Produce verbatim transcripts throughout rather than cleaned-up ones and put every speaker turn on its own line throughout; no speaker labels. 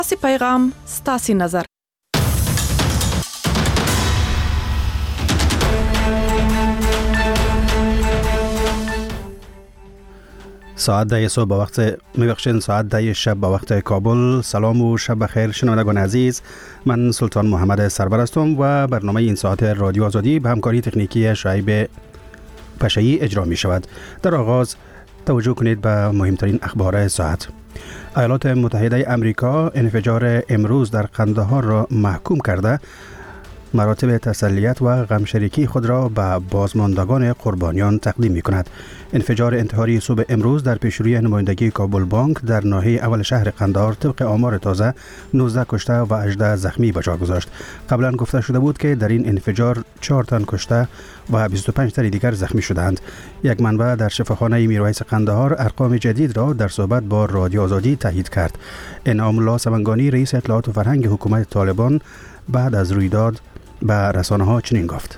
ستاسي پیغام، ستاسي نظر.
ساعت ده صبح به وقت میبخشین ساعت ده شب به وقت کابل. سلام و شب بخیر شنوندگان عزیز، من سلطان محمد سرور هستم و برنامه این ساعت رادیو آزادی به همکاری تکنیکی شعیب پشه‌ای اجرا می شود. در آغاز توجه کنید به مهمترین اخبار ساعت. ایالات متحده امریکا انفجار امروز در قندهار را محکوم کرده، مراتب تسلیت و غمشریکی خود را به بازماندگان قربانیان تقدیم می کند. انفجار انتحاری صبح امروز در پیشروی نمایندگی کابل بانک در ناحیه اول شهر قندهار طبق آمار تازه نوزده کشته و هجده زخمی به جا گذاشت. قبلا گفته شده بود که در این انفجار چهار تن کشته و بیست و پنج تن دیگر زخمی شدند. یک منبع در شفاخانه میرویس قندهار ارقام جدید را در صحبت با رادیو آزادی تایید کرد. انعام الله سمنگانی رئیس اطلاعات و فرهنگ حکومت طالبان بعد از رویداد به رسانه ها چنین گفت: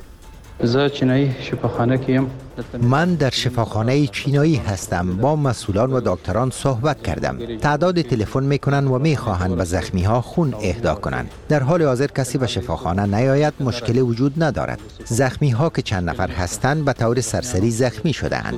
من در شفاخانه چینایی هستم. با مسئولان و دکتران صحبت کردم. تعداد تلفن میکنن و میخواهند به زخمی ها خون اهدا کنند. در حال حاضر کسی به شفاخانه نیاید مشکلی وجود ندارد. زخمی ها که چند نفر هستند به طور سرسری زخمی شده‌اند.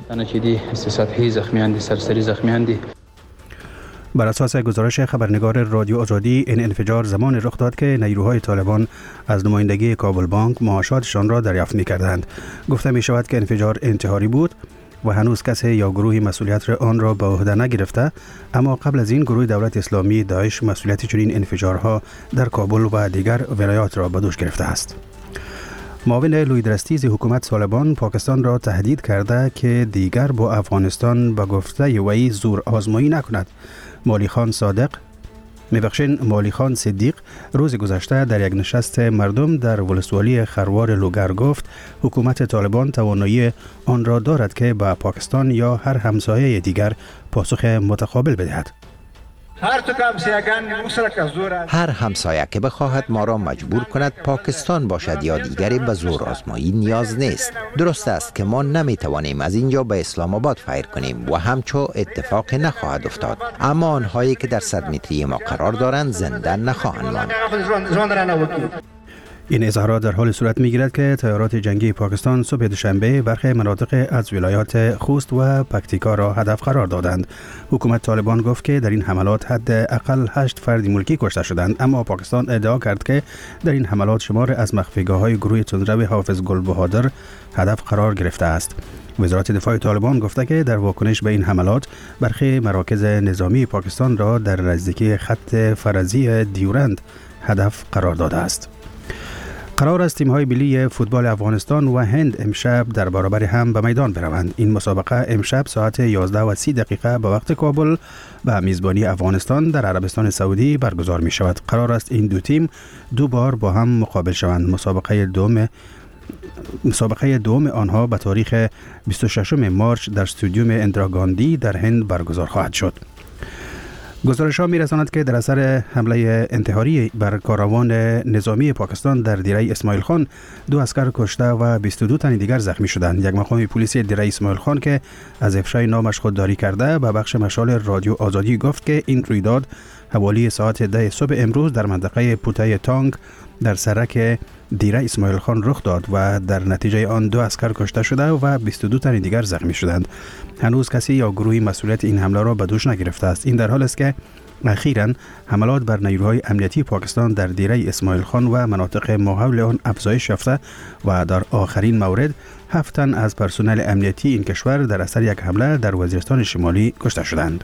بر اساس گزارش خبرنگار رادیو آزادی، این انفجار زمان رخ داد که نیروهای طالبان از نمایندگی کابل بانک معاشاتشان را دریافت می‌کردند. گفته می شود که انفجار انتحاری بود و هنوز کسی یا گروهی مسئولیت آن را به عهده نگرفته، اما قبل از این گروه دولت اسلامی داعش مسئولیت چنین انفجارها در کابل و دیگر ولایات را به دوش گرفته است. معاون لویدرستیز حکومت طالبان پاکستان را تهدید کرده که دیگر با افغانستان به گفته وی زور آزمایی نکند. مالی خان صادق میبخشین مالی خان صدیق روز گذشته در یک نشست مردم در ولسوالی خروار لوگر گفت حکومت طالبان توانایی آن را دارد که به پاکستان یا هر همسایه دیگر پاسخ متقابل بدهد.
هر همسایه که بخواهد ما را مجبور کند پاکستان باشد یا دیگری به زور آزمایی نیاز نیست. درست است که ما نمی توانیم از اینجا به اسلام آباد فیر کنیم و همچو اتفاق نخواهد افتاد، اما آنهایی که در صد متری ما قرار دارند زنده نخواهند ماند.
این اظهارات در حال صورت می‌گیرد که طیارات جنگی پاکستان صبح دوشنبه برخی مناطق از ولایات خوست و پکتیکا را هدف قرار دادند. حکومت طالبان گفت که در این حملات حداقل هشت فرد ملکی کشته شدند، اما پاکستان ادعا کرد که در این حملات شمار از مخفیگاه‌های گروه تندرو حافظ گل بهادر هدف قرار گرفته است. وزارت دفاع طالبان گفته که در واکنش به این حملات برخی مراکز نظامی پاکستان را در نزدیکی خط فرضی دیورند هدف قرار داده است. قرار است تیم‌های ملی فوتبال افغانستان و هند امشب در برابر هم به میدان بروند. این مسابقه امشب ساعت یازده و سی دقیقه به وقت کابل به میزبانی افغانستان در عربستان سعودی برگزار می شود. قرار است این دو تیم دو بار با هم مقابل شوند. مسابقه دوم مسابقه دوم آنها به تاریخ بیست و ششم مارچ در استادیوم اندرا گاندی در هند برگزار خواهد شد. گزارش ها می رساند که در اثر حمله انتحاری بر کاروان نظامی پاکستان در دیره اسماعیل خان دو اسکر کشته و بیست و دو تن دیگر زخمی شدند. یک مقام پلیس دیره اسماعیل خان که از افشای نامش خودداری کرده به بخش مشال رادیو آزادی گفت که این رویداد حوالی ساعت ده صبح امروز در منطقه پوته تانگ در سرک دیره اسماعیل خان رخ داد و در نتیجه آن دو اسکر کشته شده و بیست و دو تن دیگر زخمی شدند. هنوز کسی یا گروهی مسئولیت این حمله را به دوش نگرفته است. این در حال است که اخیراً حملات بر نیروهای امنیتی پاکستان در دیره اسماعیل خان و مناطق ماحول آن افزایش یافته و در آخرین مورد هفت تن از پرسنل امنیتی این کشور در اثر یک حمله در وزیرستان شمالی کشته شدند.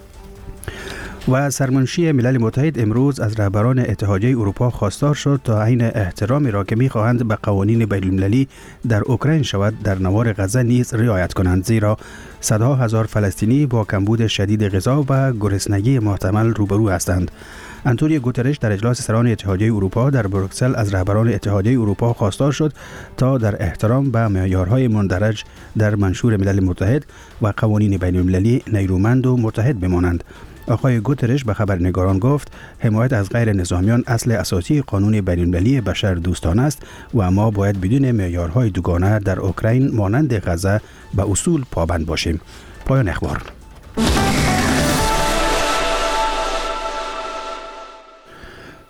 و سرمنشی ملل متحد امروز از رهبران اتحادیه اروپا خواستار شد تا عین احترامی را که می‌خواهند به قوانین بین‌المللی در اوکراین شود در نوار غزه نیز رعایت کنند، زیرا صدها هزار فلسطینی با کمبود شدید غذا و گرسنگی محتمل روبرو هستند. انتونیو گوترش در اجلاس سران اتحادیه اروپا در بروکسل از رهبران اتحادیه اروپا خواستار شد تا در احترام به معیارهای مندرج در منشور ملل متحد و قوانین بین‌المللی نیرومند و متحد بمانند. آقای گوترش به خبرنگاران گفت حمایت از غیر نظامیان اصل اساسی قانون بین‌المللی بشر دوستانه است و ما باید بدون معیارهای دوگانه در اوکراین مانند غزه به اصول پابند باشیم. پایان اخبار.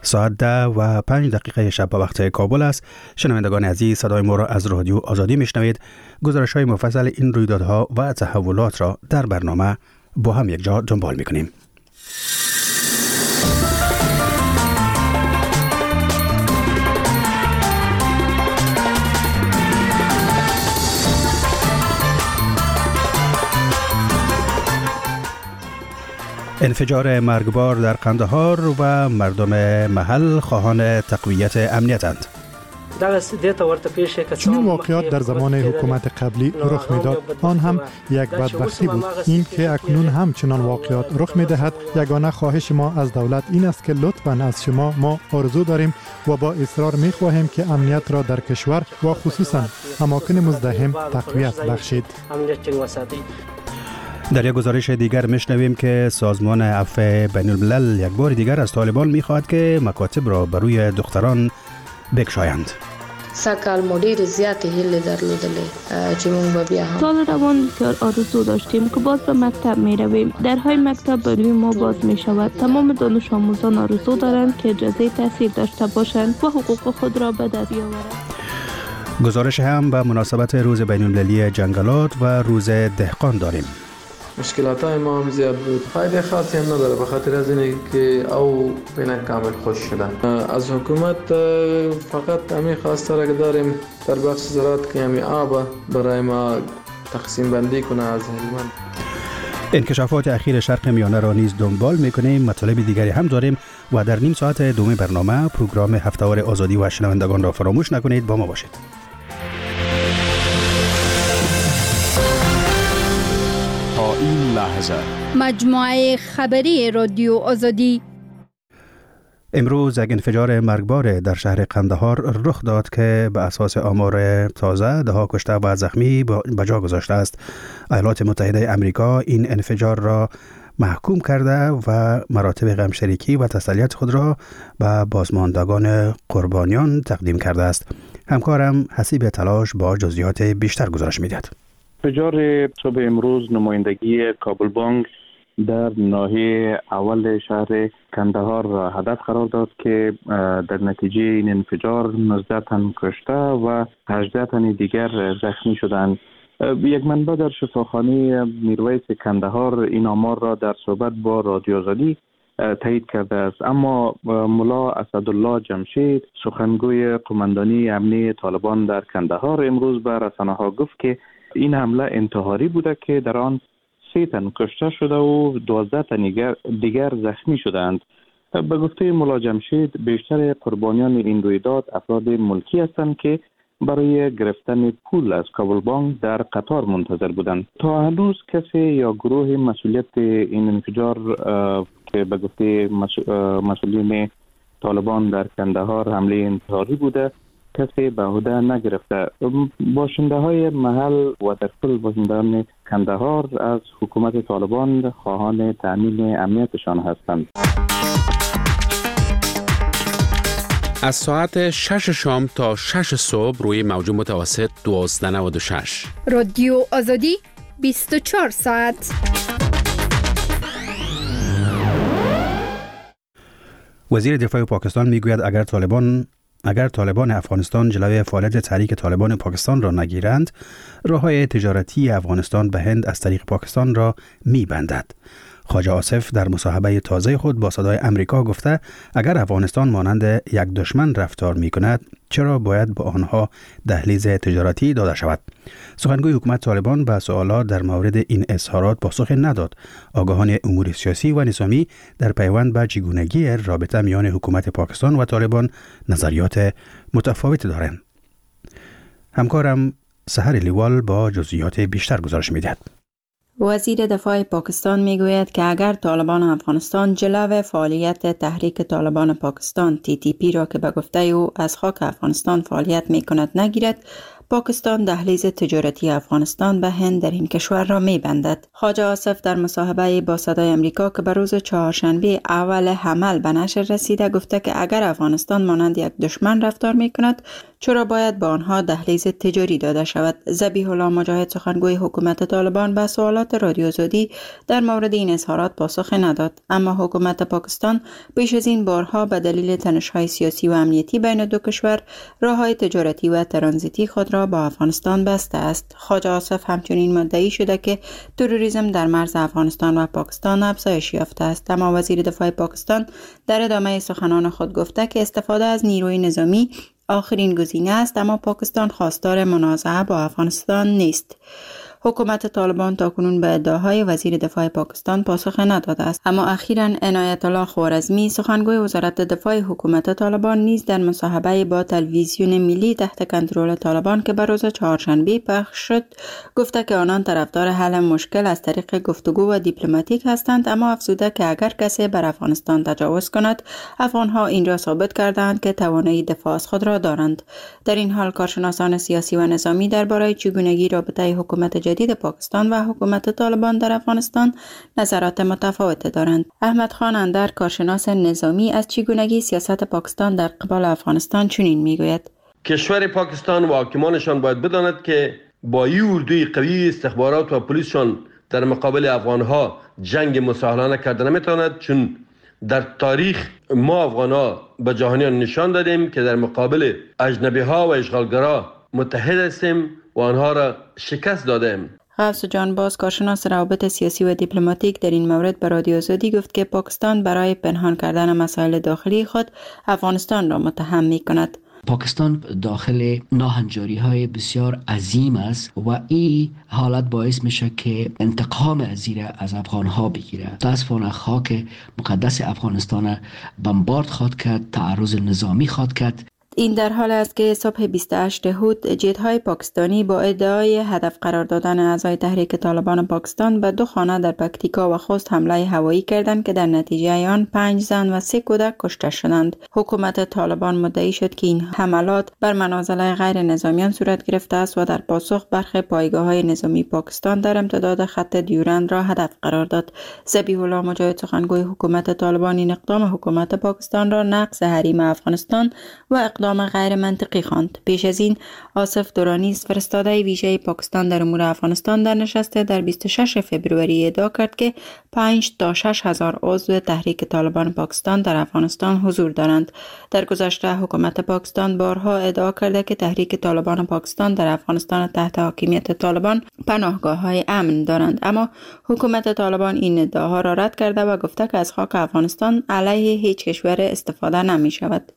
ساعت ده و پنج دقیقه شب به وقت کابل است. شنوندگان عزیز، صدای ما را از رادیو آزادی میشنوید. گزارش های مفصل این رویدادها و تحولات را در برنامه با هم یک جا دنبال میکنیم. انفجار مرگبار در قندهار و مردم محل خواهان تقویت امنیتند.
چنین واقعات در زمان حکومت قبلی رخ میداد. آن هم یک بدبختی بود. این که اکنون هم چنان واقعات رخ میدهد، یگانه خواهش ما از دولت این است که لطفاً از شما ما آرزو داریم و با اصرار میخواهیم که امنیت را در کشور و خصوصاً اماکن مزدحم تقویت بخشید.
در یک گزارش دیگر میشنویم که سازمان عفو بین الملل یک بار دیگر از طالبان میخواهد که مکاتب را بر روی دختران بکشایند.
سکال مدیر زیاتی هیله درلودلې چې موږ بیا هم
سال روان بسیار آرزو داشتیم که باز به مکتب می رویم. درهای مکتب به روی ما باز می شود. تمام دانش آموزان آرزو دارند که اجازه تحصیل داشته باشند و حقوق خود را به دست بیاورند.
گزارش هم به مناسبت روز بین المللی جنگلات و روز دهقان داریم.
مشکلات های ما هم زیاد بود. فایده خاصی هم نداره به خاطر از اینه که او بین کامل خوش شدن. از حکومت فقط همین خواسته را داریم در بخش زراعت که همین آب برای ما تقسیم بندی کنه از هلمند.
انکشافات اخیر شرق میانه را نیز دنبال میکنیم. مطالب دیگری هم داریم و در نیم ساعت دوم برنامه پروگرام هفته‌وار آزادی و شنوندگان را فراموش نکنید. با ما باشید.
این لحظه
مجموعه خبری رادیو آزادی.
امروز یک انفجار مرگبار در شهر قندهار رخ داد که به اساس آمار تازه ده ها کشته و زخمی به جا گذاشته است. ایالات متحده آمریکا این انفجار را محکوم کرده و مراتب غمشریکی و تسلیت خود را به بازماندگان قربانیان تقدیم کرده است. همکارم حسیب تلاش با جزئیات بیشتر گزارش می‌دهد.
انفجار صبح امروز نمایندگی کابل بانک در ناحیه اول شهر کندهار را هدف قرار داد که در نتیجه این انفجار نوزده تن کشته و هجده تن دیگر زخمی شدند. یک منبع در شفاخانه میرویس کندهار این آمار را در صحبت با رادیو آزادی تایید کرده است. اما ملا اسدالله جمشید سخنگوی قماندانی امنی طالبان در کندهار امروز به رسانه‌ها گفت که این حمله انتحاری بوده که در آن سه تن کشته شده و دوازده تن دیگر زخمی شدند. به گفته ملا جمشید بیشتر قربانیان این رویداد افراد ملکی هستند که برای گرفتن پول از کابل بانک در قطار منتظر بودند. تا هنوز کسی یا گروه مسئولیت این انفجار که به گفته مسئولین طالبان در کندهار حمله انتحاری بوده کسی به عهده نگرفته. باشنده های محل و در کل باشندگان کندهار از حکومت طالبان خواهان تامین امنیتشان هستند.
از ساعت شش شام تا شش صبح روی موج متوسط دوازده نود و شش.
رادیو آزادی بیست و چهار ساعت.
وزیر دفاع پاکستان میگوید اگر طالبان اگر طالبان افغانستان جلوی فعالیت تحریک طالبان پاکستان را نگیرند، راه‌های تجارتی افغانستان به هند از طریق پاکستان را می‌بندد. خواجه آصف در مصاحبه تازه خود با صدای امریکا گفته اگر افغانستان مانند یک دشمن رفتار می‌کند، چرا باید به آنها دهلیز تجارتی داده شود؟ سخنگوی حکومت طالبان به سوالات در مورد این اظهارات پاسخ نداد. آگاهان امور سیاسی و نظامی در پیوند به چگونگی رابطه میان حکومت پاکستان و طالبان نظریات متفاوت دارند. همکارم سحر لیوال با جزئیات بیشتر گزارش می‌دهد.
وزیر دفاع پاکستان میگوید که اگر طالبان افغانستان جلو فعالیت تحریک طالبان پاکستان تی تی پی را که به گفته او از خاک افغانستان فعالیت می کند نگیرد، پاکستان دهلیز تجارتی افغانستان به هند در این کشور را می‌بندد. خواجه آصف در مصاحبه با صدای امریکا که به روز چهارشنبه اول حمل به نشر رسیده گفته که اگر افغانستان مانند یک دشمن رفتار می‌کند چرا باید با آنها دهلیز تجاری داده شود. ذبیح الله مجاهد سخنگوی حکومت طالبان به سوالات رادیو آزادی در مورد این اظهارات پاسخ نداد، اما حکومت پاکستان پیش از این بارها به دلیل تنش‌های سیاسی و امنیتی بین دو کشور راه‌های تجارتی و ترانزیتی خود را با افغانستان بسته است. خواجه آصف همچنین مدعی شده که تروریسم در مرز افغانستان و پاکستان افزایش یافته است، اما وزیر دفاع پاکستان در ادامه سخنان خود گفته که استفاده از نیروی نظامی آخرین گزینه است، اما پاکستان خواستار منازعه با افغانستان نیست. حکومت طالبان تاکنون به ادعاهای وزیر دفاع پاکستان پاسخ نداده است، اما اخیراً عنایت الله خوارزمی سخنگوی وزارت دفاع حکومت طالبان نیز در مصاحبه با تلویزیون ملی تحت کنترل طالبان که به روز چهارشنبه پخش شد گفته که آنان طرفدار حل مشکل از طریق گفتگو و دیپلماتیک هستند، اما افزوده که اگر کسی بر افغانستان تجاوز کند افغانها این را ثابت کردند که توانایی دفاع از خود را دارند. در این حال کارشناسان سیاسی و نظامی درباره چگونگی رابطه حکومت جدید پاکستان و حکومت طالبان در افغانستان نظرات متفاوت دارند. احمد خان اندر کارشناس نظامی از چگونگی سیاست پاکستان در قبال افغانستان چنین میگوید:
کشور پاکستان و حاکمانشان باید بداند که با این اردوی قوی استخبارات و پلیسشان در مقابل افغانها جنگ مساهلانه کرده نمیتواند، چون در تاریخ ما افغانها به جهانیان نشان دادیم که در مقابل اجنبی ها و اشغالگرا متحد هستیم و آنها را شکست دادیم.
غوث جانباز کارشناس روابط سیاسی و دیپلماتیک در این مورد به رادیو آزادی گفت که پاکستان برای پنهان کردن مسائل داخلی خود افغانستان را متهم می کند.
پاکستان داخل ناهنجاری های بسیار عظیم است و این حالت باعث میشه که انتقام از زیر از افغان ها بگیره. متاسفانه خاک مقدس افغانستان بمبارد خواد کرد، تعرض نظامی خواد کرد.
این در حال است که صبح بیست و هشت هود جت‌های پاکستانی با ادعای هدف قرار دادن اعضای تحریک طالبان پاکستان به دو خانه در پکتیکا و خوست حمله هوایی کردند که در نتیجه آن پنج زن و سه کودک کشته شدند. حکومت طالبان مدعی شد که این حملات بر منازل غیر نظامیان صورت گرفته است و در پاسخ برخی پایگاه‌های نظامی پاکستان در امتداد خط دیورند را هدف قرار داد. ذبیح الله مجاهد سخنگوی حکومت طالبان این اقدام حکومت پاکستان را نقض حریم افغانستان و اقدام غیر منطقی خواند. پیش از این آصف دورانیز فرستاده ویژه پاکستان در امور افغانستان در نشست در بیست و شش فوریه ادعا کرد که پنج تا شش هزار عضو تحریک طالبان پاکستان در افغانستان حضور دارند. در گذشته حکومت پاکستان بارها ادعا کرده که تحریک طالبان پاکستان در افغانستان تحت حاکمیت طالبان پناهگاه‌های امن دارند، اما حکومت طالبان این ادعاها را رد کرده و گفته که از خاک افغانستان علیه هیچ کشور استفاده نمی شود.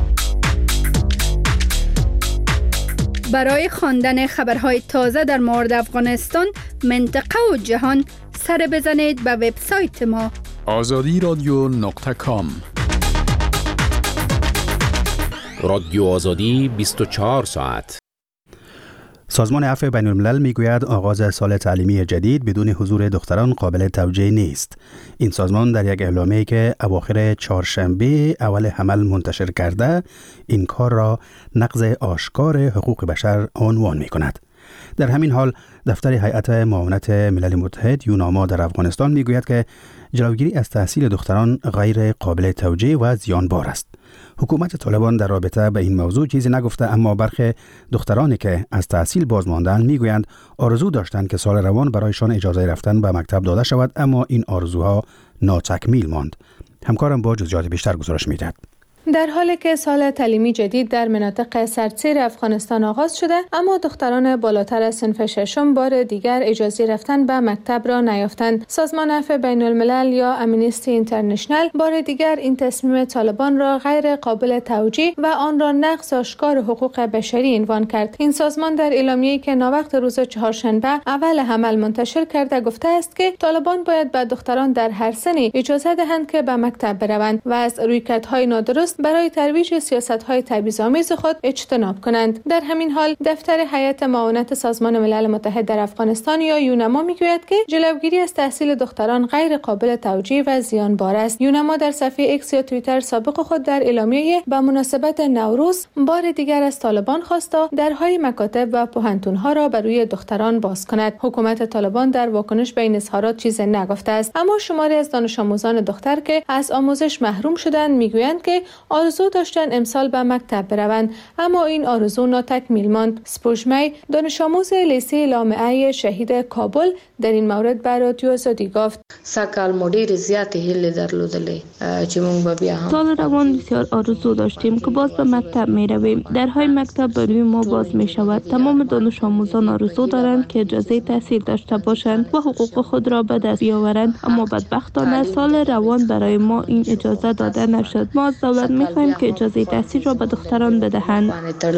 برای خواندن خبرهای تازه در مورد افغانستان، منطقه و جهان سر بزنید به وبسایت ما
آزادی رادیو نقطه کام.
رادیو آزادی بیست و چهار ساعت.
سازمان عفو بین الملل میگوید آغاز سال تعلیمی جدید بدون حضور دختران قابل توجیه نیست. این سازمان در یک اعلامیه‌ای که اواخر چهارشنبه اول حمل منتشر کرده این کار را نقض آشکار حقوق بشر عنوان می‌کند. در همین حال دفتر هیئت معاونت ملل متحد یوناما در افغانستان میگوید که جلوگیری از تحصیل دختران غیر قابل توجیه و زیانبار است. حکومت طالبان در رابطه به این موضوع چیزی نگفته، اما برخی دخترانی که از تحصیل باز ماندند میگویند آرزو داشتند که سال روان برایشان اجازه رفتن به مکتب داده شود، اما این آرزوها ناتکمیل ماند. همکارم با جزئیات بیشتر گزارش میدهد.
در حالی که سال تعلیمی جدید در مناطق سردسیر افغانستان آغاز شده، اما دختران بالاتر از صنف ششم بار دیگر اجازه رفتن به مکتب را نیافتند. سازمان عفو بین الملل یا امنیستی اینترنشنل بار دیگر این تصمیم طالبان را غیر قابل توجیه و آن را نقض آشکار حقوق بشری عنوان کرد. این سازمان در اعلامیه‌ای که ناوقت روز چهارشنبه اول حمل منتشر کرده گفته است که طالبان باید به دختران در هر سنی اجازه دهند که به مکتب بروند و از رویکردهای نادرست برای ترویج سیاست‌های تبعیض‌آمیز خود اجتناب کنند. در همین حال دفتر هیئت معاونت سازمان ملل متحد در افغانستان یا یونما میگوید که جلوگیری از تحصیل دختران غیر قابل توجیه و زیانبار است. یونما در صفحه ایکس یا توییتر سابق خود در اعلامیه به مناسبت نوروز بار دیگر از طالبان خواسته درهای مکاتب و پوهنتون‌ها را بر روی دختران باز کند. حکومت طالبان در واکنش به این اظهارات چیزی نگفته است، اما شماری از دانش آموزان دختر که از آموزش محروم شدند میگویند که آرزو داشتند امسال به مکتب بروند، اما این آرزو ناتکمیل ماند. سپوژمی دانش آموز لیسه لامعه شهید کابل در این مورد به رادیو آزادی گفت:
سکال مدیر زیات هیل درلودلی چې مونږ به بیا هم
سال روان بسیار آرزو داشتیم که باز به مکتب می رویم. درهای مکتب برای ما باز می شود. تمام دانش آموزان آرزو دارند که اجازه تحصیل داشته باشند و حقوق خود را به دست بیاورند، اما بدبختانه سال روان برای ما این اجازه داده نشد. ما از دولت می خواهیم که اجازه تحصیل را به دختران بدهند.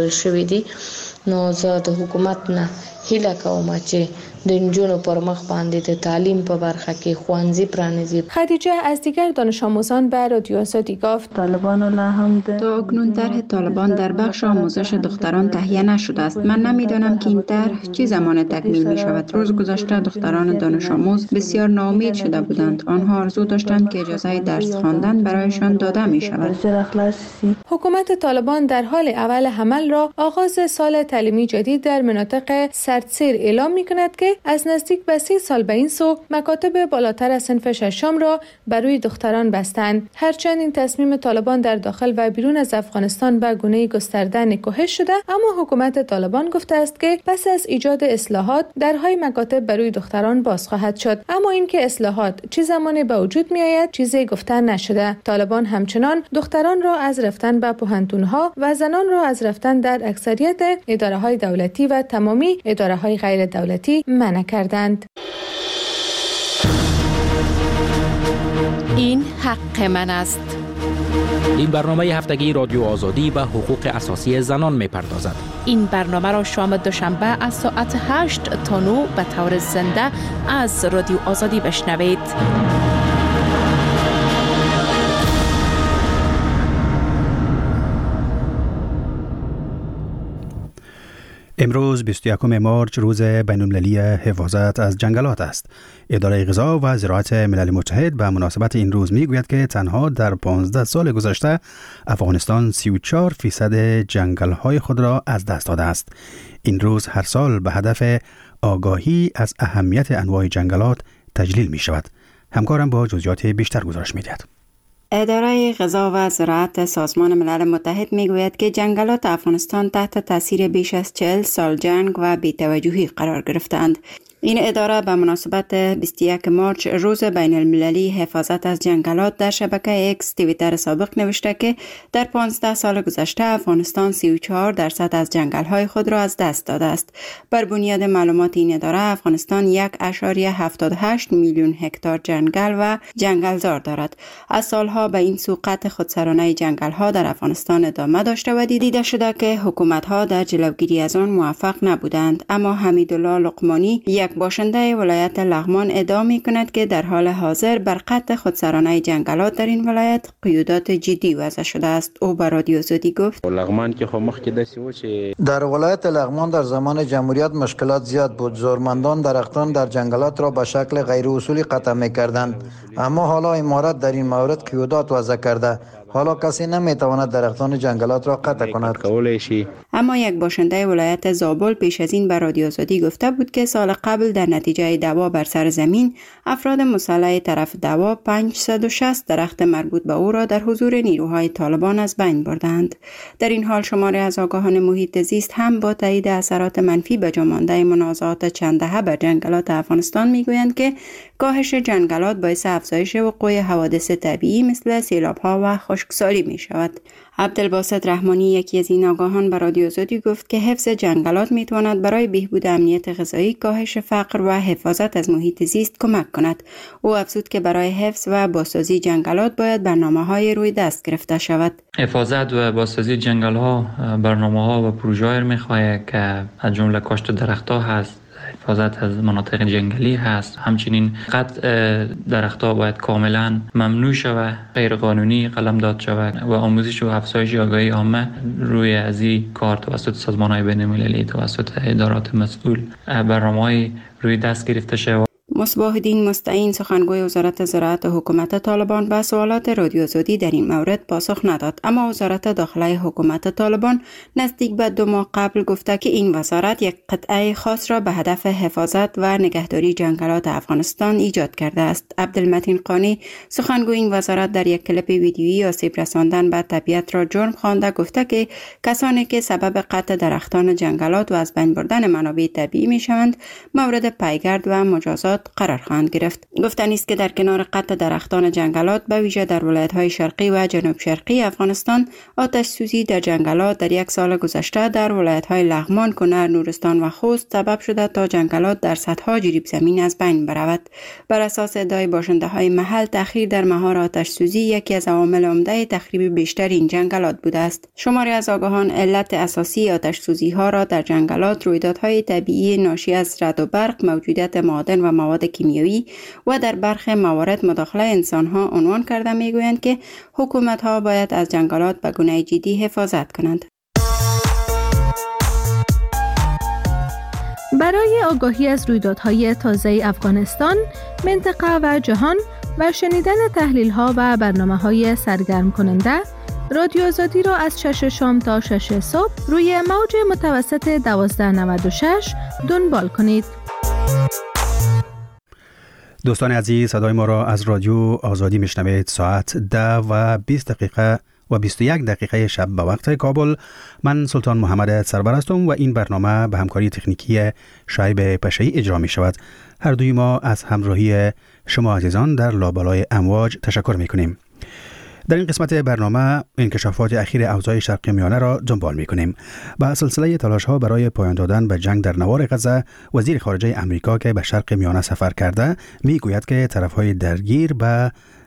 نو زه د حکومت نه هیله کوم چې د نجونو پر مخ باندې د تعلیم په برخه کې ښوونځي پرانیزي.
خدیجه از دیگر دانش آموزان به رادیو آزادی گفت:
طالبان هم تا اکنون طرح طالبان در بخش آموزش دختران تهیه نشده است. من نمیدانم که این طرح چه زمان تکمیل می شود. روز گذشته دختران دانش آموز بسیار ناامید شده بودند. آنها آرزو داشتند که اجازه درس خواندن برایشان داده می شود.
حکومت طالبان در حال اول حمل را آغاز سال تعلیمی جدید در مناطق سردسیر اعلام می کند که از نزدیک به سی سال به این سو مکاتب بالاتر از صنف ششم را برای دختران بستند. هرچند این تصمیم طالبان در داخل و بیرون از افغانستان به گونه گسترده نکوهش شده، اما حکومت طالبان گفته است که پس از ایجاد اصلاحات درهای مکاتب برای دختران باز خواهد شد، اما اینکه اصلاحات چه زمانی به وجود می آید چیزی گفته نشده. طالبان همچنان دختران را از رفتن به پوهنتون‌ها و زنان را از رفتن در اکثریت اداره‌های دولتی و تمامی اداره‌های غیر دولتی منع کردند.
این حق من است.
این برنامه هفتگی رادیو آزادی به حقوق اساسی زنان می پردازد.
این برنامه را شام دوشنبه از ساعت هشت تا نه به طور زنده از رادیو آزادی بشنوید.
امروز بیست و یکم مارچ روز بین‌المللی حفاظت از جنگلات است. اداره غذا و زراعت ملل متحد به مناسبت این روز میگوید که تنها در پانزده سال گذشته افغانستان سی و چهار فیصد جنگل‌های خود را از دست داده است. این روز هر سال به هدف آگاهی از اهمیت انواع جنگلات تجلیل می شود. همکارم با جزئیات بیشتر گزارش می‌دهد.
اداره غذا و زراعت سازمان ملل متحد میگوید که جنگلات افغانستان تحت تاثیر بیش از چهل سال جنگ و بی‌توجهی قرار گرفتند. این اداره به مناسبت بیست و یکم مارچ روز بین المللی حفاظت از جنگلات در شبکه اکس توییتر سابق نوشته که در پانزده سال گذشته افغانستان سی و چهار درصد از جنگل‌های خود را از دست داده است. بر بنیاد معلومات این اداره افغانستان یک ممیز هفتاد و هشت میلیون هکتار جنگل و جنگلزار دارد. از سالها به این سو قطع خودسرانه جنگل‌ها در افغانستان ادامه داشته و دیده شده که حکومت‌ها در جلوگیری از آن موفق نبودند. اما حمیدالله لقمانی یک باشنده ولایت لغمان ادعا می کند که در حال حاضر بر قطع خودسرانه جنگلات در این ولایت قیودات جدی وضع شده است. او به رادیو آزادی گفت:
لغمان که خو مخکې داسې و چې در ولایت لغمان در زمان جمهوریت مشکلات زیاد بود. زورمندان درختان در جنگلات را به شکل غیر اصولی قطع می کردند، اما حالا امارت در این مورد قیودات وضع کرده. حالا کسی نمیتواند درختان جنگلات را قطع کند.
اما یک باشنده ولایت زابل پیش از این به رادیو آزادی گفته بود که سال قبل در نتیجه دعوا بر سر زمین افراد مسلح طرف دعوا پانصد و شصت درخت مربوط به او را در حضور نیروهای طالبان از بین بردند. در این حال شماری از آگاهان محیط زیست هم با تایید اثرات منفی به جا مانده منازعات چند دهه بر جنگلات افغانستان میگویند که کاهش جنگلات باعث افزایش وقوع حوادث طبیعی مثل سیلاب‌ها و خشکسالی می شود. عبدالباسط رحمانی یکی از این آگاهان به رادیو آزادی گفت که حفظ جنگلات می تواند برای بهبود امنیت غذایی، کاهش فقر و حفاظت از محیط زیست کمک کند. او افزود که برای حفظ و بازسازی جنگلات باید برنامه‌های روی دست گرفته شود.
حفاظت و بازسازی جنگل‌ها برنامه‌ها و پروژه‌ای می‌خواهد که از جمله کاشت درخت‌ها هست، حفاظت از مناطق جنگلی هست. همچنین قطع درخت‌ها باید کاملا ممنوع شود، غیر قانونی قلمداد شود و آموزش و افزایش آگاهی عامه روی از این کار توسط سازمان‌های بین‌المللی، توسط ادارات مسئول برنامه‌های روی دست گرفته شود.
مصباح الدین مستعین سخنگوی وزارت زراعت حکومت طالبان به سوالات رادیو آزادی در این مورد پاسخ نداد، اما وزارت داخلی حکومت طالبان نزدیک به دو ماه قبل گفته که این وزارت یک قطعه خاص را به هدف حفاظت و نگهداری جنگلات افغانستان ایجاد کرده است. عبدالمتین قانی سخنگوی این وزارت در یک کلیپ ویدیویی آسیب رساندن به طبیعت را جرم خوانده گفته که کسانی که سبب قطع درختان جنگلات و از بین بردن منابع طبیعی می شوند مورد پیگرد و مجازات قرار خواهند گرفت. گفتنی است که در کنار قطع درختان جنگلات به ویژه در ولایت‌های شرقی و جنوب شرقی افغانستان آتش سوزی در جنگلات در یک سال گذشته در ولایت‌های لغمان، کنر، نورستان و خوست سبب شده تا جنگلات در صدها جریب زمین از بین برود. بر اساس ادعای باشنده‌های محل، تأخیر در مهار آتش سوزی یکی از عوامل عمده تخریب بیشتر این جنگلات بوده است. شماری از آگاهان علت اساسی آتش سوزی‌ها را در جنگلات رویدادهای طبیعی ناشی از رعد و برق، موجودیت معادن و مواد کیمیایی و در برخی موارد مداخله انسان‌ها عنوان کرده می‌گویند که حکومت‌ها باید از جنگلات به گونه جدی حفاظت کنند.
برای آگاهی از رویدادهای تازه افغانستان، منطقه و جهان و شنیدن تحلیل‌ها و برنامه‌های سرگرم کننده، رادیو آزادی را از شش شام تا شش صبح روی موج متوسط دوازده نود و شش دنبال کنید.
دوستان عزیز، صدای ما را از رادیو آزادی میشنوید. ساعت ده و بیست دقیقه و بیست و یک دقیقه شب به وقت کابل. من سلطان محمد سربر هستم و این برنامه به همکاری تکنیکی شایب پشه‌ای اجرا می شود. هر دوی ما از همراهی شما عزیزان در لابلای امواج تشکر می کنیم. در این قسمت برنامه انکشافات اخیر اوضاع شرق میانه را دنبال می‌کنیم. با سلسله تلاش‌ها برای پایان دادن به جنگ در نوار غزه، وزیر خارجه امریکا که به شرق میانه سفر کرده میگوید که طرف‌های درگیر به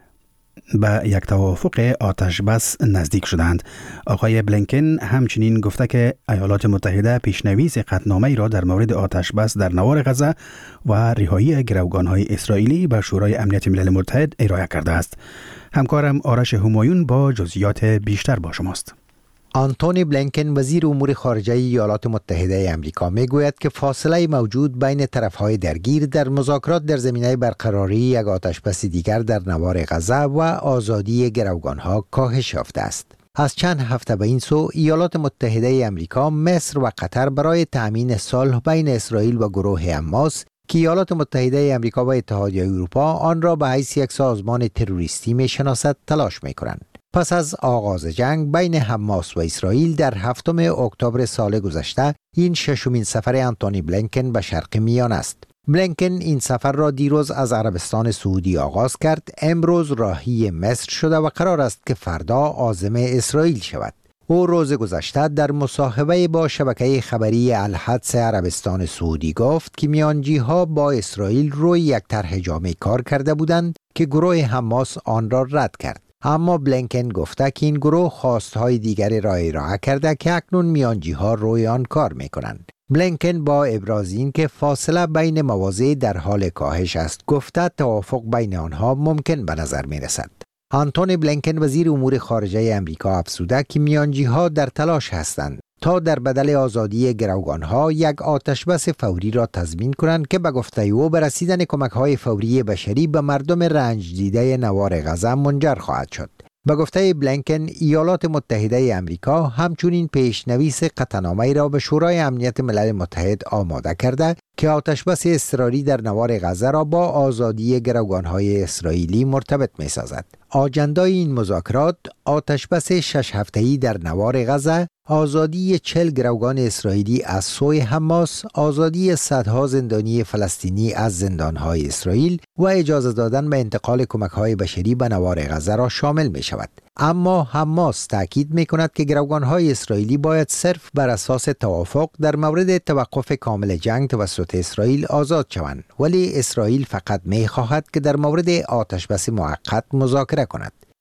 به یک توافق آتش بس نزدیک شدند. آقای بلینکن همچنین گفته که ایالات متحده پیشنویس قطعنامه‌ای را در مورد آتش بس در نوار غزه و رهایی گروگان‌های اسرائیلی به شورای امنیت ملل متحد ارائه کرده است. همکارم آرش همایون با جزئیات بیشتر با شماست.
آنتونی بلینکن وزیر امور خارجه ایالات متحده آمریکا میگوید که فاصله موجود بین طرفهای درگیر در مذاکرات در زمینه برقراری یک آتشبس دیگر در نوار غزه و آزادی گروگانها کاهش یافته است. از چند هفته به این سو ایالات متحده آمریکا، مصر و قطر برای تأمین صلح بین اسرائیل و گروه حماس که ایالات متحده آمریکا و اتحادیه اروپا آن را به حیث یک سازمان تروریستی می‌شناسد تلاش می‌کنند. پس از آغاز جنگ بین حماس و اسرائیل در هفتم اکتبر سال گذشته، این ششمین سفر آنتونی بلینکن به شرق میانه است. بلینکن این سفر را دیروز از عربستان سعودی آغاز کرد، امروز راهی مصر شده و قرار است که فردا عازم اسرائیل شود. او روز گذشته در مصاحبه با شبکه خبری الحدث عربستان سعودی گفت که میانجی‌ها با اسرائیل روی یک طرح جامع کار کرده بودند که گروه حماس آن را رد کرد. اما بلینکن گفته که این گروه خواستهای دیگری را ارائه کرده که اکنون میانجی‌ها روی آن کار می‌کنند. بلینکن با ابراز این که فاصله بین مواضع در حال کاهش است گفته توافق بین آنها ممکن به نظر می‌رسد. آنتونی بلینکن وزیر امور خارجه امریکا افزوده که میانجی‌ها در تلاش هستند تا در بدل آزادی گروگانها یک آتشبس فوری را تضمین کنند که به گفته او به رسیدن کمک‌های فوری بشری به مردم رنج دیده نوار غزه منجر خواهد شد. به گفته بلینکن، ایالات متحده آمریکا همچنین پیشنویس قطعنامه‌ای را به شورای امنیت ملل متحد آماده کرده که آتشبس اضطراری در نوار غزه را با آزادی گروگان‌های اسرائیلی مرتبط می‌سازد. آجندای این مذاکرات آتشبس شش هفته‌ای در نوار غزه، آزادی چهل گروگان اسرائیلی از سوی حماس، آزادی صدها زندانی فلسطینی از زندان‌های اسرائیل و اجازه دادن به انتقال کمک‌های بشری به نوار غزه را شامل می‌شود. اما حماس تاکید می‌کند که گروگان‌های اسرائیلی باید صرف بر اساس توافق در مورد توقف کامل جنگ توسط اسرائیل آزاد شوند، ولی اسرائیل فقط می‌خواهد که در مورد آتشبس موقت مذاکره کند.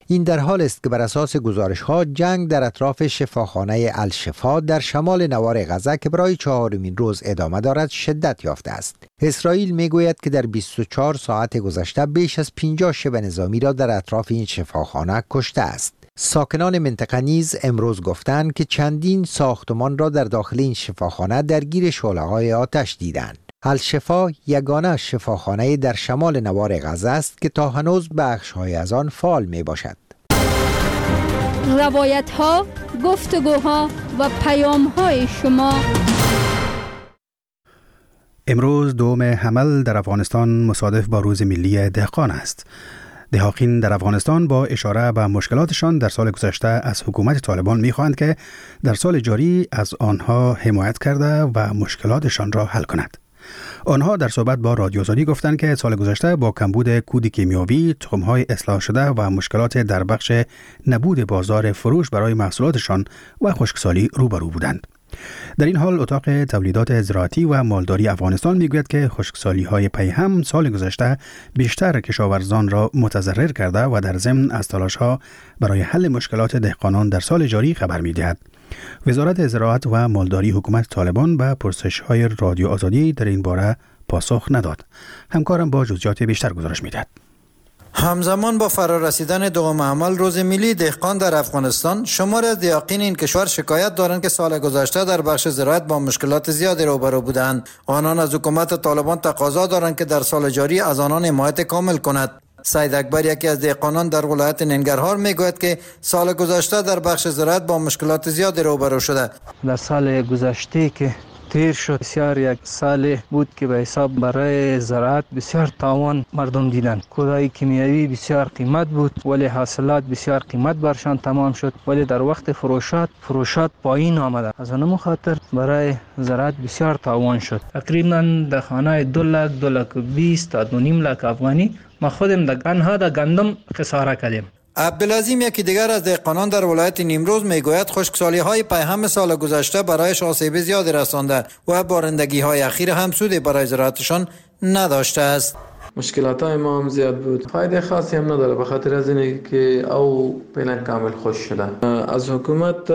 این در حال است که بر اساس گزارش‌ها جنگ در اطراف شفاخانه الشفا در شمال نوار غزه که برای چهارمین روز ادامه دارد شدت یافته است. اسرائیل میگوید که در بیست و چهار ساعت گذشته بیش از پنجاه شبه نظامی را در اطراف این شفاخانه کشته است. ساکنان منطقه نیز امروز گفتند که چندین ساختمان را در داخل این شفاخانه درگیر شعله‌های آتش دیدند. الشفا یگانه شفاخانه در شمال نوار غزه است که تا هنوز بخش‌های از آن فعال می باشد.
روایت‌ها، گفتگوها و پیام‌های شما.
امروز دوم حمل در افغانستان مصادف با روز ملی دهقان است. دهقان در افغانستان با اشاره به مشکلاتشان در سال گذشته از حکومت طالبان می‌خواهند که در سال جاری از آنها حمایت کرده و مشکلاتشان را حل کند. آنها در صحبت با رادیو آزادی گفتند که سال گذشته با کمبود کود کیمیاوی، تخم‌های اصلاح شده و مشکلات در بخش نبود بازار فروش برای محصولاتشان و خشکسالی روبرو بودند. در این حال اتاق تولیدات زراعتی و مالداری افغانستان میگوید که خشکسالی‌های پیهم سال گذشته بیشتر کشاورزان را متضرر کرده و در ضمن از تلاش‌ها برای حل مشکلات دهقانان در سال جاری خبر می‌دهد. وزارت زراعت و مالداری حکومت طالبان به پرسش‌های رادیو آزادی در این باره پاسخ نداد. همکارم با جزئیات بیشتر گزارش می‌دهد.
همزمان با فرارسیدن دوم حمل روز ملی دهقان در افغانستان، شمار از دهقان این کشور شکایت دارند که سال گذشته در بخش زراعت با مشکلات زیادی روبرو بودند. آنان از حکومت طالبان تقاضا دارند که در سال جاری از آنان حمایت کامل کند. سید اکبر یکی از دهقانان در ولایت ننگرهار میگوید که سال گذشته در بخش زراعت با مشکلات زیادی روبرو شده.
در سال گذشته که تیر شد بسیار یک سال بود که به حساب برای زراعت بسیار تاوان مردم دیدن. کودای کیمیایی بسیار قیمت بود ولی حاصلات بسیار قیمت برشان تمام شد ولی در وقت فروشات فروشات پایین آمده. از آن خاطر برای زراعت بسیار تاوان شد. تقریبا در خانه دو لک دو لک و بیست تا دو نیم لک افغانی ما خودم در آنها در گندم خساره کردیم.
عبدالعظیم یکی دیگر از دهقانان در ولایت نیمروز میگوید خشکسالی‌های پیهم سال گذشته برایش آسیب زیادی رسانده و بارندگی‌های اخیر هم سودی برای زراعتشان نداشته است.
مشکلات های ما هم زیاد بود. فایده خاصی هم نداره به خاطر از اینه که او پینا کامل خوش شده. از حکومت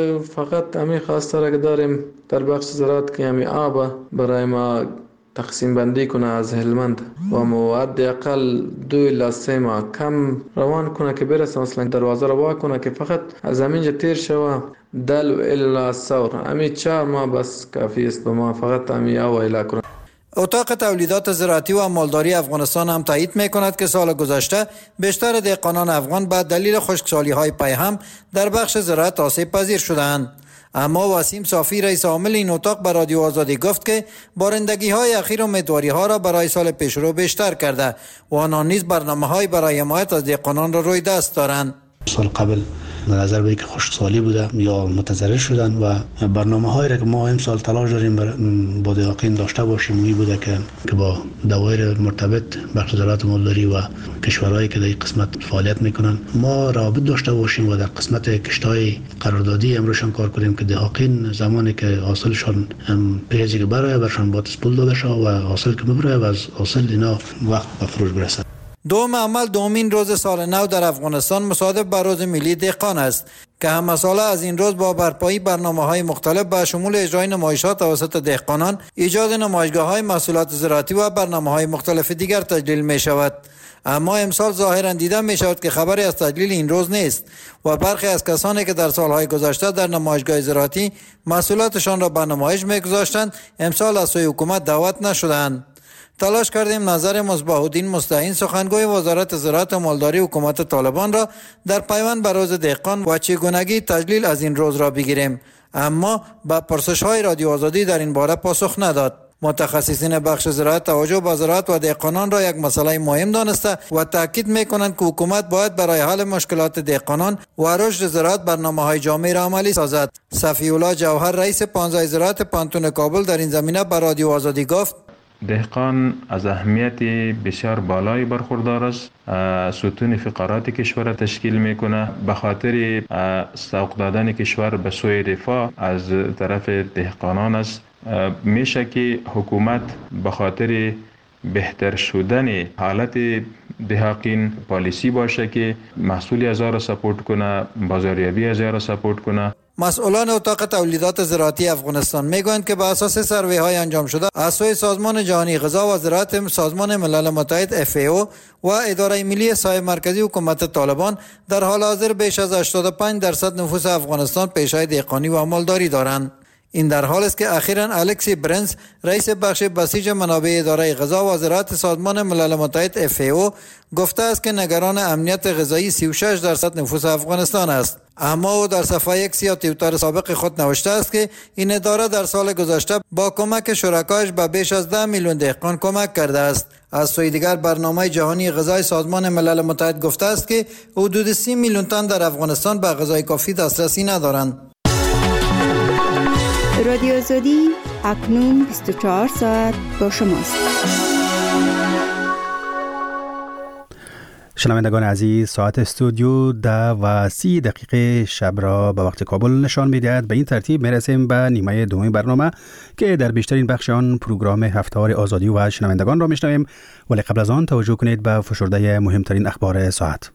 فقط همین خواسته را داریم در بخش زراعت که همین آب برای ما تقسیم بندی کنه از هلمند و مواد اقل دو الی سه ماه کم روان کنه که برسه مثلا دروازه رو وا کنه که فقط از همینجا تیر شوه دل و الی سور همین چهار ماه بس کافی است به ما فقط همین او الی کنه.
اتاق تولیدات زراعتی و مالداری افغانستان هم تایید میکند که سال گذشته بیشتر دهقانان افغان به دلیل خشکسالی‌های پیهم در بخش زراعت آسیب پذیر شدند. اما وسیم صافی رئیس عامل این اتاق به رادیو آزادی گفت که بارندگی‌های اخیر امیدواری‌ها را برای سال پیشرو بیشتر کرده و آنان نیز برنامه‌های برای حمایت از دهقانان را روی دست دارند.
سال قبل نظر به که خشکسالی بوده یا متضرر شدن و برنامه‌هایی را که ما امسال تلاش داریم با دهقان داشته باشیم می بوده که که با دوایر مرتبط بخش زراعت مالداری و کشورهایی که در این قسمت فعالیت میکنن ما رابط داشته باشیم و در قسمت کشت‌های قراردادی امروزشان کار کنیم که دهقان زمانی که حاصلشان پیجی که برای برشان با تسپول داده شد و حاصل که ببره و از حاصل اینا وقت به فروش برسه.
دوم حمل دومین روز سال نو در افغانستان مصادف با روز ملی دهقان است که هم مسئله از این روز با برپایی برنامه‌های مختلف به شمول اجرای نمایشات توسط دهقانان، ایجاد نمایشگاه‌های محصولات زراعتی و برنامه‌های مختلف دیگر تجلیل می‌شود. اما امسال ظاهراً دیده می‌شود که خبری از تجلیل این روز نیست و برخی از کسانی که در سال‌های گذشته در نمایشگاه زراعتی محصولاتشان را به نمایش می‌گذاشتند امسال از سوی حکومت دعوت نشدند. تلاش کردیم نظر مصباح الدین مستعین سخنگوی وزارت زراعت و مالداری حکومت طالبان را در پیوند به روز دهقان و چگونگی تجلیل از این روز را بگیریم، اما به پرسش‌های رادیو آزادی در این باره پاسخ نداد. متخصصین بخش زراعت توجه به زراعت و دهقانان را یک مسئله مهم دانسته و تاکید می‌کنند که حکومت باید برای حل مشکلات دهقانان و رشد زراعت برنامه‌های جامع را عملی سازد. صفی الله جوهر رئیس پانزده زراعت پانتون کابل در این زمینه به رادیو آزادی گفت:
دهقان از اهمیت بسیار بالایی برخوردار است. ستون فقرات کشور تشکیل میکنه. به خاطر سوق دادن کشور به سوی رفاه از طرف دهقانان است. میشه که حکومت به خاطر بهتر شدن حالت دهاقین پالیسی باشه که محصولی از را سپورت کنه، بازاریابی از را سپورت کنه.
مسئولان اتاق تولیدات زراعتی افغانستان میگویند که بر اساس سروی های انجام شده از سوی سازمان جهانی غذا و زراعت، سازمان ملل متحد اف ای او و اداره ملی سهام مرکزی حکومت طالبان در حال حاضر بیش از هشتاد و پنج درصد نفوس افغانستان پیشهای دهقانی و مالداری دارند. این در حال است که اخیراً الکسی برنز رئیس بخش بسیج منابع اداره غذا و زراعت سازمان ملل متحد اف ای او گفته است که نگران امنیت غذایی سی و شش درصد نفوس افغانستان است. اما او در صفحه یک یا توییتر سابق خود نوشته است که این اداره در سال گذشته با کمک شرکایش به بیش از ده میلیون دهقان کمک کرده است. از سوی دیگر برنامه جهانی غذای سازمان ملل متحد گفته است که حدود سی میلیون تن در افغانستان به غذای کافی دسترسی ندارند.
رادیو آزادی اکنون بیست و چهار ساعت با شماست.
شنوندگان عزیز، ساعت استودیو ده و سی دقیقه شب را به وقت کابل نشان می‌دهد. به این ترتیب میرسیم به نیمه دوم برنامه که در بیشترین بخش آن پروگرام هفته‌وار آزادی و شنوندگان را میشنویم، ولی قبل از آن توجه کنید به فشرده مهمترین اخبار ساعت.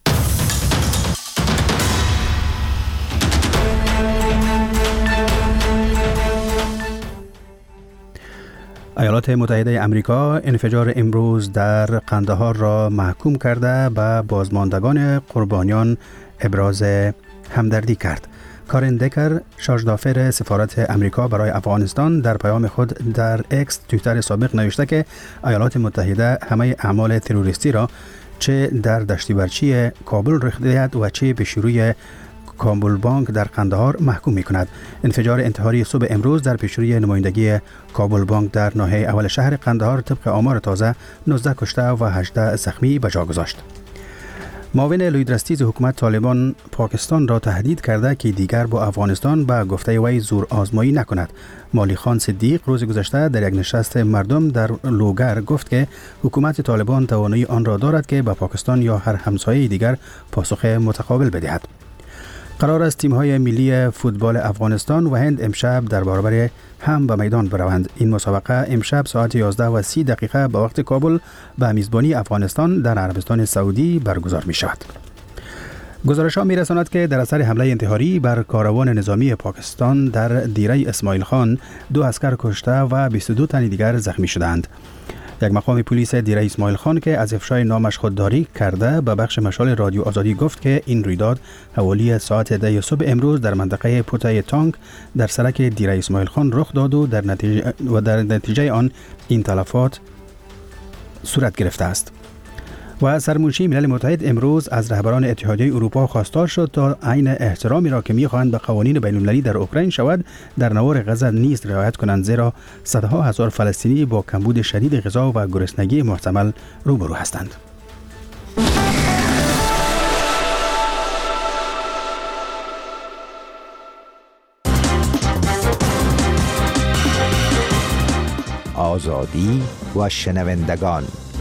ایالات متحده آمریکا انفجار امروز در قندهار را محکوم کرده به بازماندگان قربانیان ابراز همدردی کرد. کارن دکر، شارژدافر سفارت آمریکا برای افغانستان، در پیام خود در اکس توییتر سابق نوشته که ایالات متحده همه اعمال تروریستی را چه در دشتی برچی کابل رخ دهد و چه به شروع کابل بانک در قندهار محکوم می کند. انفجار انتحاری صبح امروز در پیشروی نمایندگی کابل بانک در ناحیه اول شهر قندهار طبق آمار تازه نوزده کشته و هجده زخمی به جا گذاشت. معاون لویدرستیز حکومت طالبان پاکستان را تهدید کرده که دیگر با افغانستان به گفته وی زور آزمایی نکند. مالی خان صدیق روز گذشته در یک نشست مردم در لوگر گفت که حکومت طالبان توانایی آن را دارد که به پاکستان یا هر همسایه دیگر پاسخ متقابل بدهد. قرار است تیم‌های ملی فوتبال افغانستان و هند امشب در برابر هم به میدان بروند. این مسابقه امشب ساعت یازده و سی دقیقه به وقت کابل به میزبانی افغانستان در عربستان سعودی برگزار می شود. گزارش‌ها می‌رساند که در اثر حمله انتحاری بر کاروان نظامی پاکستان در دیره اسماعیل خان دو عسکر کشته و بیست و دو تن دیگر زخمی شدند. یک مقام پلیس دیره اسماعیل خان که از افشای نامش خودداری کرده به بخش مشال رادیو آزادی گفت که این رویداد حوالی ساعت ده صبح امروز در منطقه پوتای تانک در سرک دیره اسماعیل خان رخ داد و در نتیجه و در نتیجه آن این تلفات صورت گرفته است. و سرمنشی ملل متحد امروز از رهبران اتحادیه اروپا خواستار شد تا عین احترامی را که می‌خواهند به قوانین بین‌المللی در اوکراین شود در نوار غزه نیز رعایت کنند، زیرا صدها هزار فلسطینی با کمبود شدید غذا و گرسنگی محتمل روبرو هستند.
آزادی و شنوندگان.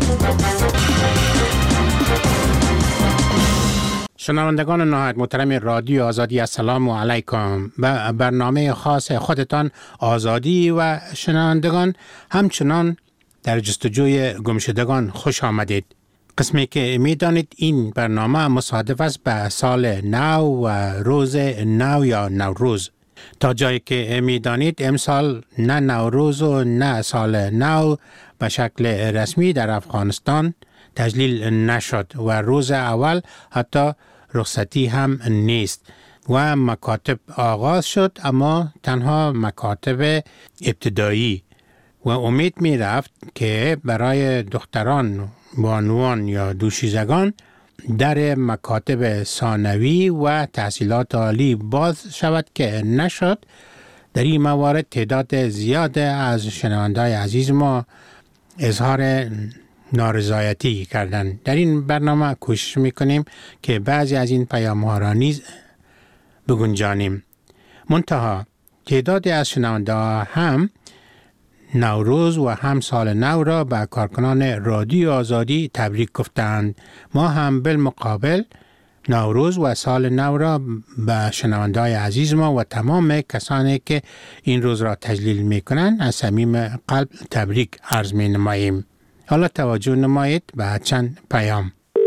شنوندگان نهایت محترم رادیو آزادی، السلام علیکم. به برنامه خاص خودتان آزادی و شنوندگان همچنان در جستجوی گمشدگان خوش آمدید. قسمی که میدانید این برنامه مصادف است به سال نو و روز نو یا نوروز. تا جایی که میدانید امسال نه نوروز و نه سال نو به شکل رسمی در افغانستان تجلیل نشد و روز اول حتی رخصتی هم نیست و مکاتب آغاز شد، اما تنها مکاتب ابتدایی و امید می رفت که برای دختران بانوان یا دوشیزگان در مکاتب ثانوی و تحصیلات عالی باز شود که نشد. در این موارد تعداد زیاد از شنونده‌های عزیز ما اظهار نارضایتی کردند. در این برنامه کوشش میکنیم که بعضی از این پیام‌ها را نیز بگنجانیم. منتها تعدادی از شنونده‌ها هم نوروز و هم سال نو را به کارکنان رادیو آزادی تبریک گفتند. ما هم بالمقابل نوروز و سال نو را به شنونده‌های عزیز ما و تمام کسانی که این روز را تجلیل میکنند از صمیم قلب تبریک عرض می نماییم. حالا توجه نمایید به چند پیام.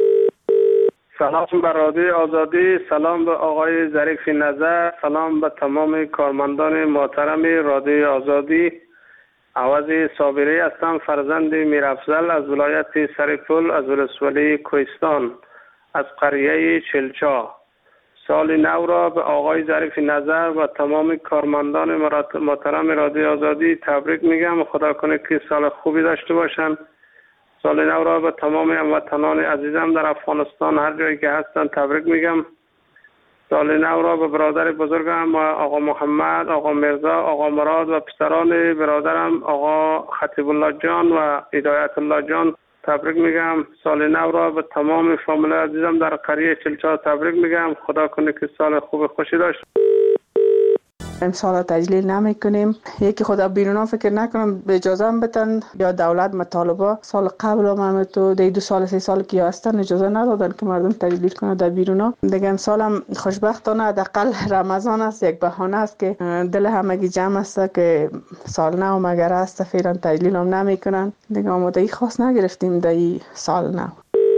سلام به رادیو آزادی، سلام به آقای ظریف نظر، سلام به تمام کارمندان محترم رادیو آزادی. عوض صابری هستم، فرزند میرافضل از ولایت سرپل از ولسوالی کوهستان از قریه چلچا. سال نو را به آقای ظریف نظر و تمام کارمندان محترم رادیو آزادی تبریک میگم. خدا کنه که سال خوبی داشته باشن. سال نو را به تمام هموطنان عزیزم در افغانستان هر جایی که هستن تبریک میگم. سال نو را به برادر بزرگم آقا محمد، آقا مرزا، آقا مراد و پسران برادرم آقا خطیب الله جان و هدایت الله جان تبریک میگم. سال نو را به تمام فامیل عزیزم در قریه چلچا تبریک میگم. خدا کنه که سال خوب خوشی داشت.
امسال تجلیل نمی کنیم. یکی خدا بیرونا فکر نکنم به اجازه هم بتن یا دولت مطالبه سال قبل هم تو دی دو سال سه سال که هستن اجازه ندادن که مردم تجلیل کنه در بیرونا. دیگه امسال هم خوشبختانه حداقل رمضان است، یک بهانه است که دل همگی جمع است که سال نو مگر است فعلا تجلیل هم نمی کنن. دیگه آمادگی خاص نگرفتیم در سال نو.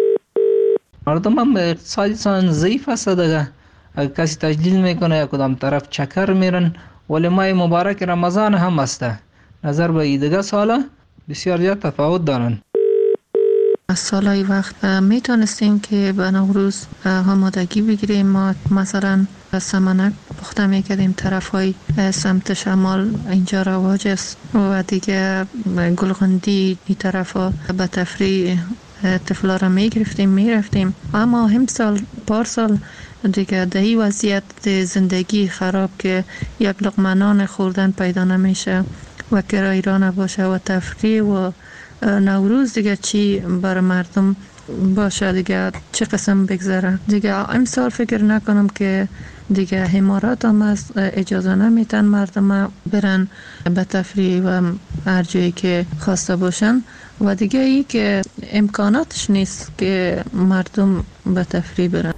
مردم هم اقتصادشان ضعیف است دیگه. اگر کسی تجلیل میکنه یا کدام طرف چکر میرن، ولی ماه مبارک رمضان هم است. نظر به دیگه سالا بسیار زیاد تفاوت دارن.
از سالهای وقت میتونستیم که به نوروز آمادگی بگیریم. ما مثلا سمنک پخته میکردیم، طرف های سمت شمال اینجا رواج است و دیگه گلغندی این طرف ها به تفریح طفلا را میگرفتیم میرفتیم. اما هم سال پارسال دیگه دهی وضعیت زندگی خراب که یک لقمه نان خوردن پیدا نمیشه و کرایه را نباشه و تفریح و نوروز دیگه چی بر مردم باشه دیگه چه قسم بگذره دیگه. امسال فکر نکنم که دیگه حمارات هم از اجازه نمیتن مردم برن به تفریح و هر جایی که خواسته باشن و دیگه ای که امکاناتش نیست که مردم به تفریح برن.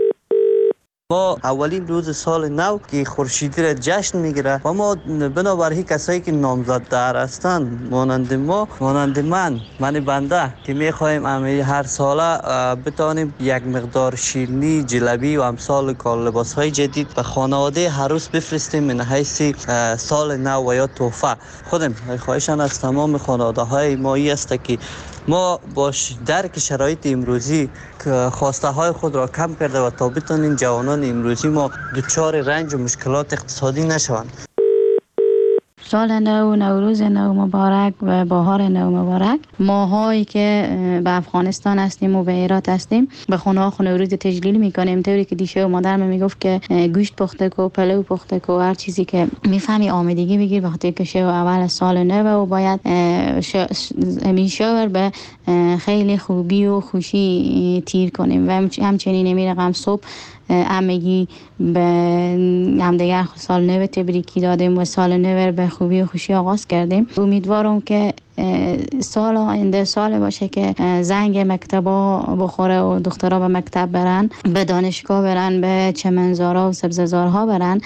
ما اولین روز سال نو که خورشیدی را جشن میگیره و ما بنابراین کسایی که نامزددار هستند مانند ما، مانند من من بنده که میخوایم امی هر ساله بتانیم یک مقدار شیرینی، جلبی و امثال کال لباس های جدید به خانواده هر روز بفرستیم من حیث سال نو و یا تحفه. خودم خواهشان از تمام خانواده های ما ای است که ما باش درک شرایط امروزی که خواسته های خود را کم کرده و تا بتانیم جوانان امروزی ما دچار رنج و مشکلات اقتصادی نشوند.
سال نو، نوروز نو مبارک و بهار نو مبارک. ماهایی که به افغانستان هستیم و به هرات هستیم به خونه ها نوروز تجلیل میکنیم، طوری که دیشه و مادرم میگفت که گوشت پخته کو، پلو پخته کو، هر چیزی که میفهمی آمادگی بگیر به خاطر که شو اول سال نو و باید همین شور به خیلی خوبی و خوشی تیر کنیم و همچنین می رقم صبح همگی به همدیگر سال نو تبریکی دادیم و سال نو به خوبی و خوشی آغاز کردیم. امیدوارم که سال آینده سال باشه که زنگ مکتبا بخوره و دخترها به مکتب برن، به دانشگاه برن، به چمنزارها و سبززارها برن.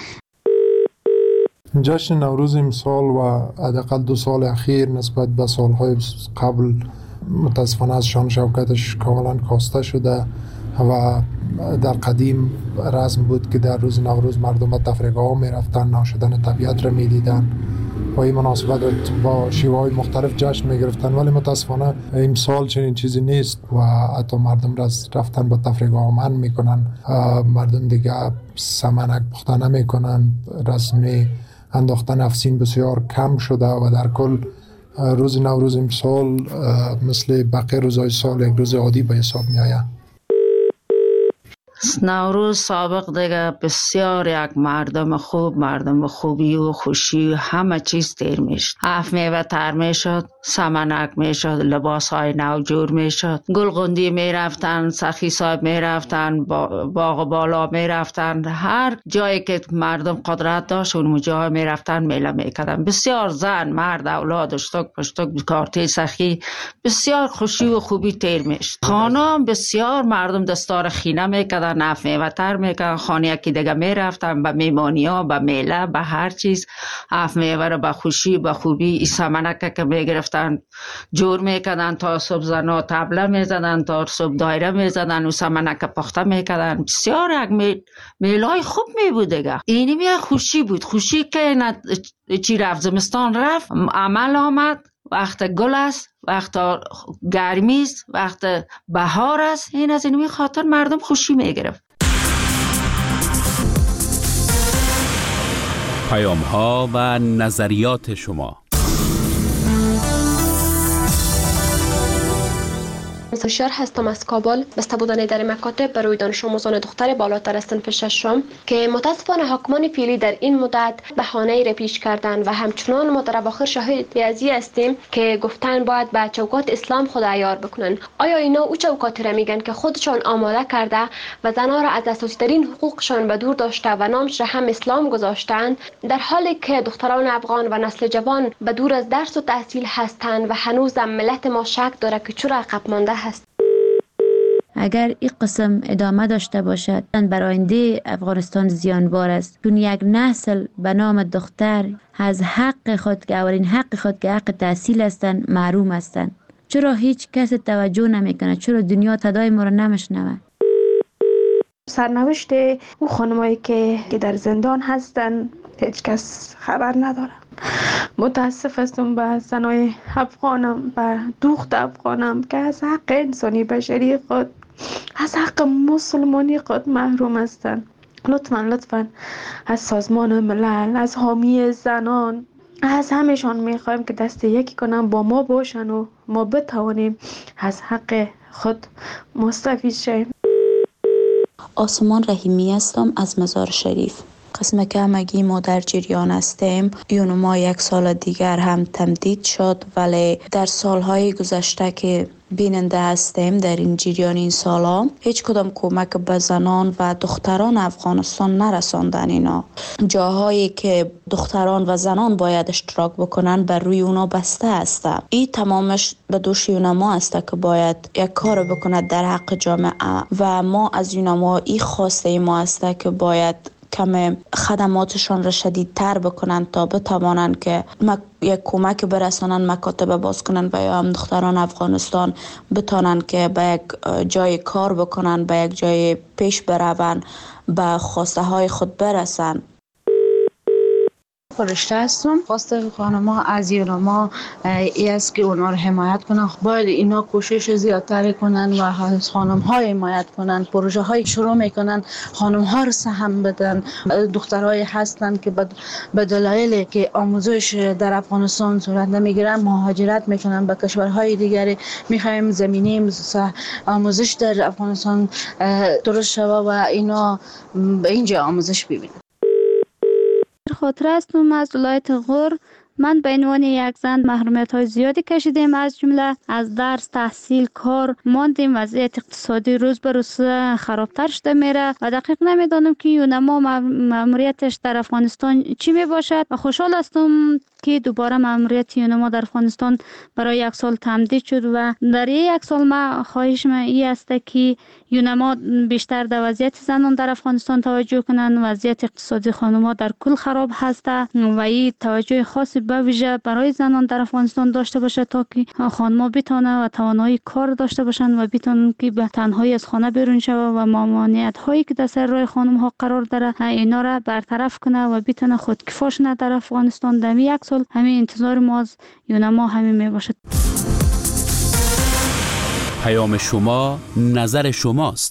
جشن نوروز امسال و حداقل دو سال اخیر نسبت به سالهای قبل متاسفانه از شان شوکتش کاملا کاسته شده و در قدیم رسم بود که در روز نوروز مردم به تفریحگاه ها می رفتن، ناشدن طبیعت را می دیدن و این مناسبت با شیوه های مختلف جشن می گرفتن، ولی متاسفانه امسال چنین چیزی نیست و حتی مردم را رفتن به تفریحگاه ها منع می کنن. مردم دیگه سمنک پخته نمی کنن، رسم انداختن افسین بسیار کم شده و در کل روز نوروز امسال مثل بقیه روزهای سال یک روز عادی به حساب می آید.
نوروز سابق دیگه بسیار یک مردم خوب، مردم خوبی و خوشی و همه چیز تیر میشد. هفت میوه تر میشد، سمنک میشد، لباس های نو جور میشد، گلغندی میرفتن، سخی صاحب میرفتن، باغ بالا میرفتن، هر جایی که مردم قدرت داشت اون جای میرفتن میله میکردن. بسیار زن، مرد، اولاد، اشتک پشتک، کارتی سخی، بسیار خوشی و خوبی تیر میشد. خانه بسیار مردم دستار خینه میکردن میکردن، نفت میوه تر میکردن، خانه یکی دیگه میرفتن به میمانی ها، به میله، به هر چیز. نفت میوه رو به خوشی به خوبی ای سمنک که میگرفتن جور میکردن تا صبح، زنا طبله میزدن تا صبح دایره میزدن و سمنک پخته میکردن. بسیار یک می... میلای خوب می بود دیگه. اینی می خوشی بود، خوشی که نت... چی رفت زمستان رفت، عمل آمد، وقت گل است، وقت گرمی است، وقت بهار است. این از این خاطر مردم خوشی میگرفت.
پیام ها و نظریات شما.
هوشیار هستم از کابل. بسته بودن در مکاتب برای دانش آموزان دختر بالاتر از صنف ششم که متاسفانه حکمان فعلی در این مدت بهانه‌ای را پیش کردن و همچنان ما در اواخر شاهد ازی هستیم که گفتن باید به چوکات اسلام خود عیار بکنن. آیا اینا او چوکاتی را میگن که خودشان آماده کرده و زنها را از اساسی ترین حقوقشان به دور داشته و نامش را هم اسلام گذاشتند، در حالی که دختران افغان و نسل جوان به دور از درس و تحصیل هستند و هنوز ملت ما شک داره که چرا عقب مانده هست.
اگر این قسم ادامه داشته باشد برای آینده افغانستان زیانبار است، چون یک نسل به نام دختر از حق خود که اولین حق خود که حق تحصیل هستند محروم هستند. چرا هیچ کس توجه نمیکنه؟ چرا دنیا صدای ما را نمیشنوه؟
سرنوشت او خانمایی که در زندان هستن هیچ کس خبر نداره. متاسف هستم به زنای افغانم، به دختر افغانم که از حق انسانی بشری خود، از حق مسلمانی خود محروم هستند. لطفاً لطفاً از سازمان ملل، از حامی زنان، از همشان میخوایم که دست یکی کنن با ما باشن و ما بتوانیم از حق خود مستفید شیم.
آسمان رحیمی هستم از مزار شریف. قسم که همگی ما در جریان هستیم. یون ما یک سال دیگر هم تمدید شد، ولی در سالهای گذشته که بیننده هستیم در این جریان این سالا هیچ کدام کمک به زنان و دختران افغانستان نرساندن. اینا جاهایی که دختران و زنان باید اشتراک بکنن بر روی اونا بسته است. این تمامش به دوش یونما است که باید یک کار بکند در حق جامعه و ما از یونما این خواسته ما است که باید کم خدماتشان را شدیدتر بکنن تا بتوانند که یک کمک برسانن، مکاتب باز کنن و یا هم دختران افغانستان بتانن که به یک جای کار بکنن، به یک جای پیش برون، به خواسته های خود برسن.
فرشته هستم. خواسته خانم‌ها از یونما ای است که اونا رو حمایت کنن. باید اینا کوشش زیادتر کنن و از خانم‌ها حمایت کنن. پروژه های شروع میکنن، خانم‌ها رو سهم بدن. دخترای هستن که به دلایلی که آموزش در افغانستان صورت نمیگیرن مهاجرت میکنن به کشورهای دیگری. میخوایم زمینه آموزش در افغانستان درست شود و اینا به اینجا آموزش ببینن.
خاطر هستم از ولایت غور. من به عنوان یک زن محرومیت های زیادی کشیدیم، از جمله از درس، تحصیل، کار ماندیم. وضعیت اقتصادی روز به روز خرابتر شده میره و دقیق نمیدانم که یونما ماموریتش در افغانستان چی می باشد و خوشحال هستم که دوباره ماموریت یونما در افغانستان برای یک سال تمدید شد و در یک سال ما خواهش من این است که یونما بیشتر در وضعیت زنان در افغانستان توجه کنند. وضعیت اقتصادی خانم‌ها در کل خراب هست و این توجه خاصی به ویژه برای زنان در افغانستان داشته باشه تا که خانم‌ها بتونن و توانایی کار داشته باشند و بتونن که به تنهایی از خانه بیرون شوند و ممانعت هایی که در سر راه خانم‌ها قرار داره اینا را برطرف کنه و بتونه خودکفا شن در افغانستان. در یک سال همین انتظار ما از یونما همین می باشد.
پیام شما، نظر شماست.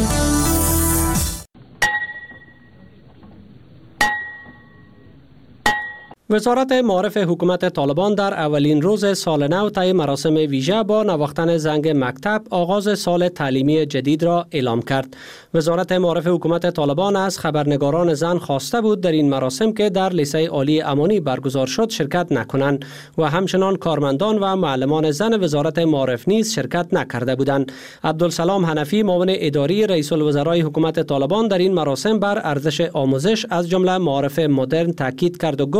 وزارت معارف حکومت طالبان در اولین روز سال نو طی مراسم ویژه با نواختن زنگ مکتب آغاز سال تعلیمی جدید را اعلام کرد. وزارت معارف حکومت طالبان از خبرنگاران زن خواسته بود در این مراسم که در لیسه عالی امانی برگزار شد شرکت نکنند و همچنان کارمندان و معلمان زن وزارت معارف نیز شرکت نکرده بودند. عبدالسلام حنفی معاون اداری رئیس الوزرای حکومت طالبان در این مراسم بر ارزش آموزش از جمله معارف مدرن تاکید کرد و گفت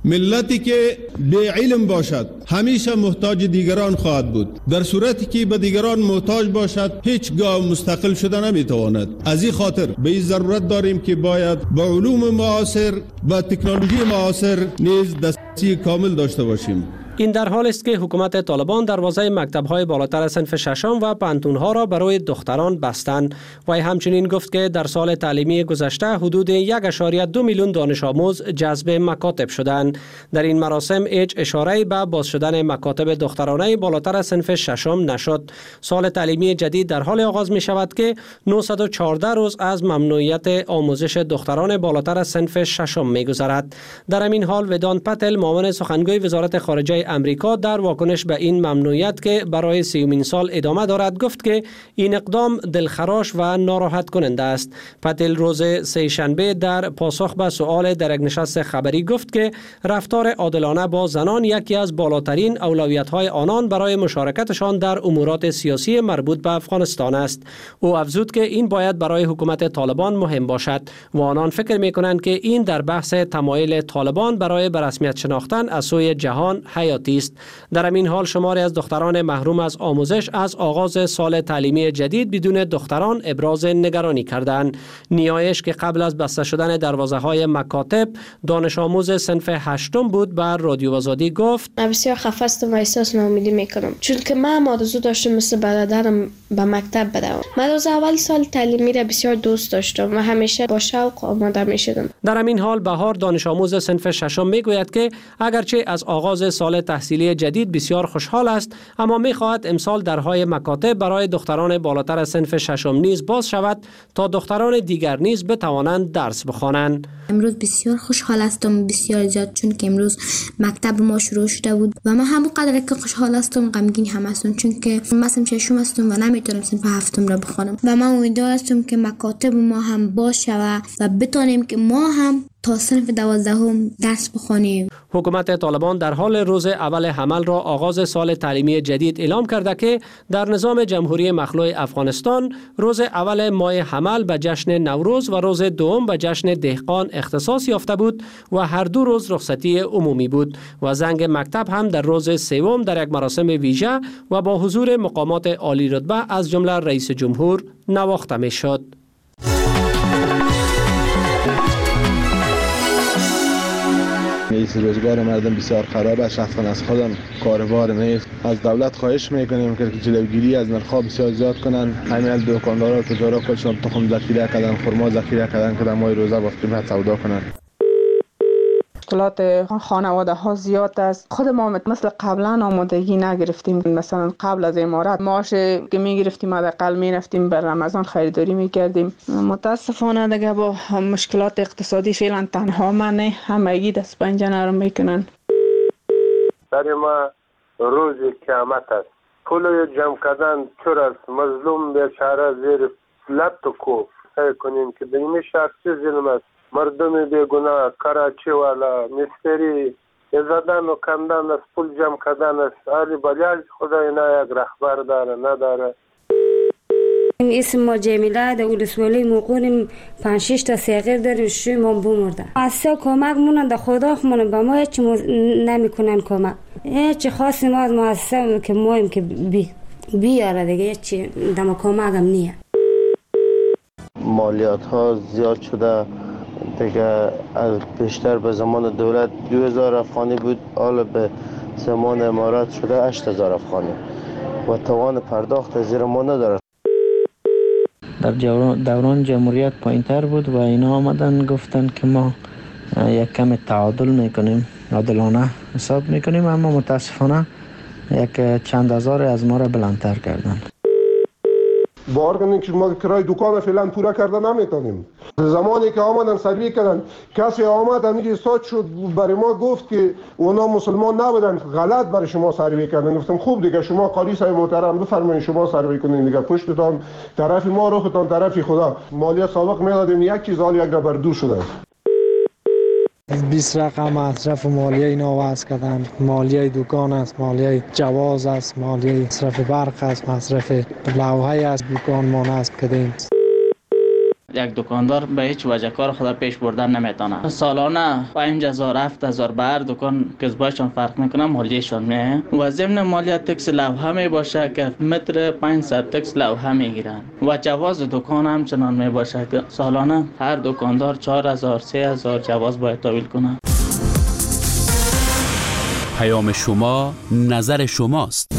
ملتی که به علم باشد همیشه محتاج دیگران خواهد بود. در صورتی که به دیگران محتاج باشد هیچگاه مستقل شده نمیتواند. از این خاطر به این ضرورت داریم که باید با علوم معاصر و تکنولوژی معاصر نیز دسترسی کامل داشته باشیم.
این در حال است که حکومت طالبان دروازه مکتب‌های بالاتر صنف ششم و پانتون‌ها را برای دختران بستند. و همچنین گفت که در سال تعلیمی گذشته حدود یک ممیز دو میلیون دانش آموز جذب مکاتب شدند. در این مراسم هیچ اشاره‌ای به باز شدن مکاتب دخترانه بالاتر صنف ششم نشد. سال تعلیمی جدید در حال آغاز می شود که نهصد و چهارده روز از ممنوعیت آموزش دختران بالاتر صنف ششم می گذرد. در همین حال ودانت پتل معاون سخنگوی وزارت خارجه امریکا در واکنش به این ممنوعیت که برای سیومین سال ادامه دارد گفت که این اقدام دلخراش و ناراحت کننده است. پتل روز سه شنبه در پاسخ به سؤال در یک نشست خبری گفت که رفتار عادلانه با زنان یکی از بالاترین اولویت‌های آنان برای مشارکتشان در امورات سیاسی مربوط به افغانستان است. او افزود که این باید برای حکومت طالبان مهم باشد و آنان فکر می‌کنند که این در بحث تمایل طالبان برای به رسمیت شناختن از سوی جهان حیاتی است. در همین حال شماری از دختران محروم از آموزش از آغاز سال تعلیمی جدید بدون دختران ابراز نگرانی کردند. نیایش که قبل از بسته شدن دروازه‌های مکاتب دانش آموز صنف هشتم بود بر رادیو آزادی گفت:
من بسیار خفه هستم و احساس ناامیدی میکنم چون که من آرزو داشتم مثل برادرم به مکتب بروم. من از اول سال تعلیمی را بسیار دوست داشتم و همیشه با شوق آماده میشدم.
در همین حال بهار دانش آموز صنف ششم میگوید که اگرچه از آغاز سال تحصیلی جدید بسیار خوشحال است، اما می‌خواهد امسال درهای مکاتب برای دختران بالاتر از صنف ششم نیز باز شود تا دختران دیگر نیز بتوانند درس بخوانند.
امروز بسیار خوشحال هستم، بسیار زیاد، چون که امروز مکتب ما شروع شده بود و من همون قدر که خوشحال هستم غمگین هم هستم، چون که من صنف ششم هستم و نمیتونم صنف هفتم را بخوانم و من امیدوار هستم که مکاتب ما هم باز شود و بتونیم که ما هم تا صنف دوازدهم درس بخوانیم.
حکومت طالبان در حال روز اول حمل را آغاز سال تعلیمی جدید اعلام کرده که در نظام جمهوری مخلوع افغانستان روز اول ماه حمل به جشن نوروز و روز دوم به جشن دهقان اختصاص یافته بود و هر دو روز رخصتی عمومی بود و زنگ مکتب هم در روز سوم در یک مراسم ویژه و با حضور مقامات عالی رتبه از جمله رئیس جمهور نواخته می شد.
نیست روزگار مردم بسیار خراب است. شخصا از خودم کاروبار نیست. از دولت خواهش میکنیم که جلوگیری از نرخ‌ها بسیار زیاد کنن. همین دکاندارا و تجارا خودشون تخم ذخیره کردن، خرما ذخیره کردن که در ماه روزه با قیمت سودا کنن.
مشکلات خانواده ها زیاد است. خود ما مثل قبلا آمادگی نگرفتیم. مثلا قبل از امارات معاش که میگرفتیم حداقل میرفتیم بر رمضان خریداری میکردیم. متاسفانه دیگه با مشکلات اقتصادی فعلا تنها من نه، همگی دست پنجه نرم میکنن.
در ما روز قیامت است. پول جمع کردن چور است. مظلوم بیچاره زیر لط و کوف سعی کنیم که به این شخص ظلم است. مردم بیگناه، کراچی والا، مستری زدن و کندن است، پول جمع کردن است. علی بلیال خدای نه یک رهبر داره نداره.
اسم ما جمیله در ولسوالی موقعیم پنج شش تا صغیر داریم، شوی ما بمرده. اصلا کمک مونن در خدا خمونن به ما هیچ نمیکنن کمک. هیچ خاصی ما از مؤسسه که مایم که بی بیاره دیگه هیچ دم کمک هم نیه.
مالیات ها زیاد شده دیگه. بیشتر به زمان دولت دو هزار افغانی بود، حالا به زمان امارات شده هشت هزار افغانی و توان پرداخت زیر ما نداره.
در دوران جمهوریت پایین تر بود و اینا آمدن گفتن که ما یک کم تعادل میکنیم، عادلانه حساب میکنیم، اما متاسفانه یک چند هزار از ما را بلندتر کردن.
باور کنید که ما کرای دکان فعلا پورا کرده نمیتونیم. زمانی که آمدن سروی کردن، کسی آمد همینجا استاد شد برای ما گفت که اونا مسلمان نبودن، غلط برای شما سروی کردن. گفتم خوب دیگه شما قاضی صاحب محترم بفرمایید شما سروی کنین دیگه، پشتتان طرف ما روختان طرف خدا. مالیات سابق میدادیم یک چیز، حال یک بر دو شده.
بیست رقم مصرف مالیه اینا وضع کردن. مالیه دکان است، مالیه جواز است، مالیه مصرف برق است، مصرف لوحه است دکان ما نصب کردیم.
یک دکاندار به هیچ وجه کار خود پیش بردن نمیتونه. سالانه پنج هزار هفت هزار به هر دکان کسبایشان فرق میکنه، مالیشان میه و ضمن مالیات تکس لوحه می باشه که متر پانصد تکس لوحه میگیرن و جواز دکان همچنان می باشه که سالانه هر دکاندار چهار هزار سه هزار جواز باید تحویل کنه.
پیام شما نظر شماست.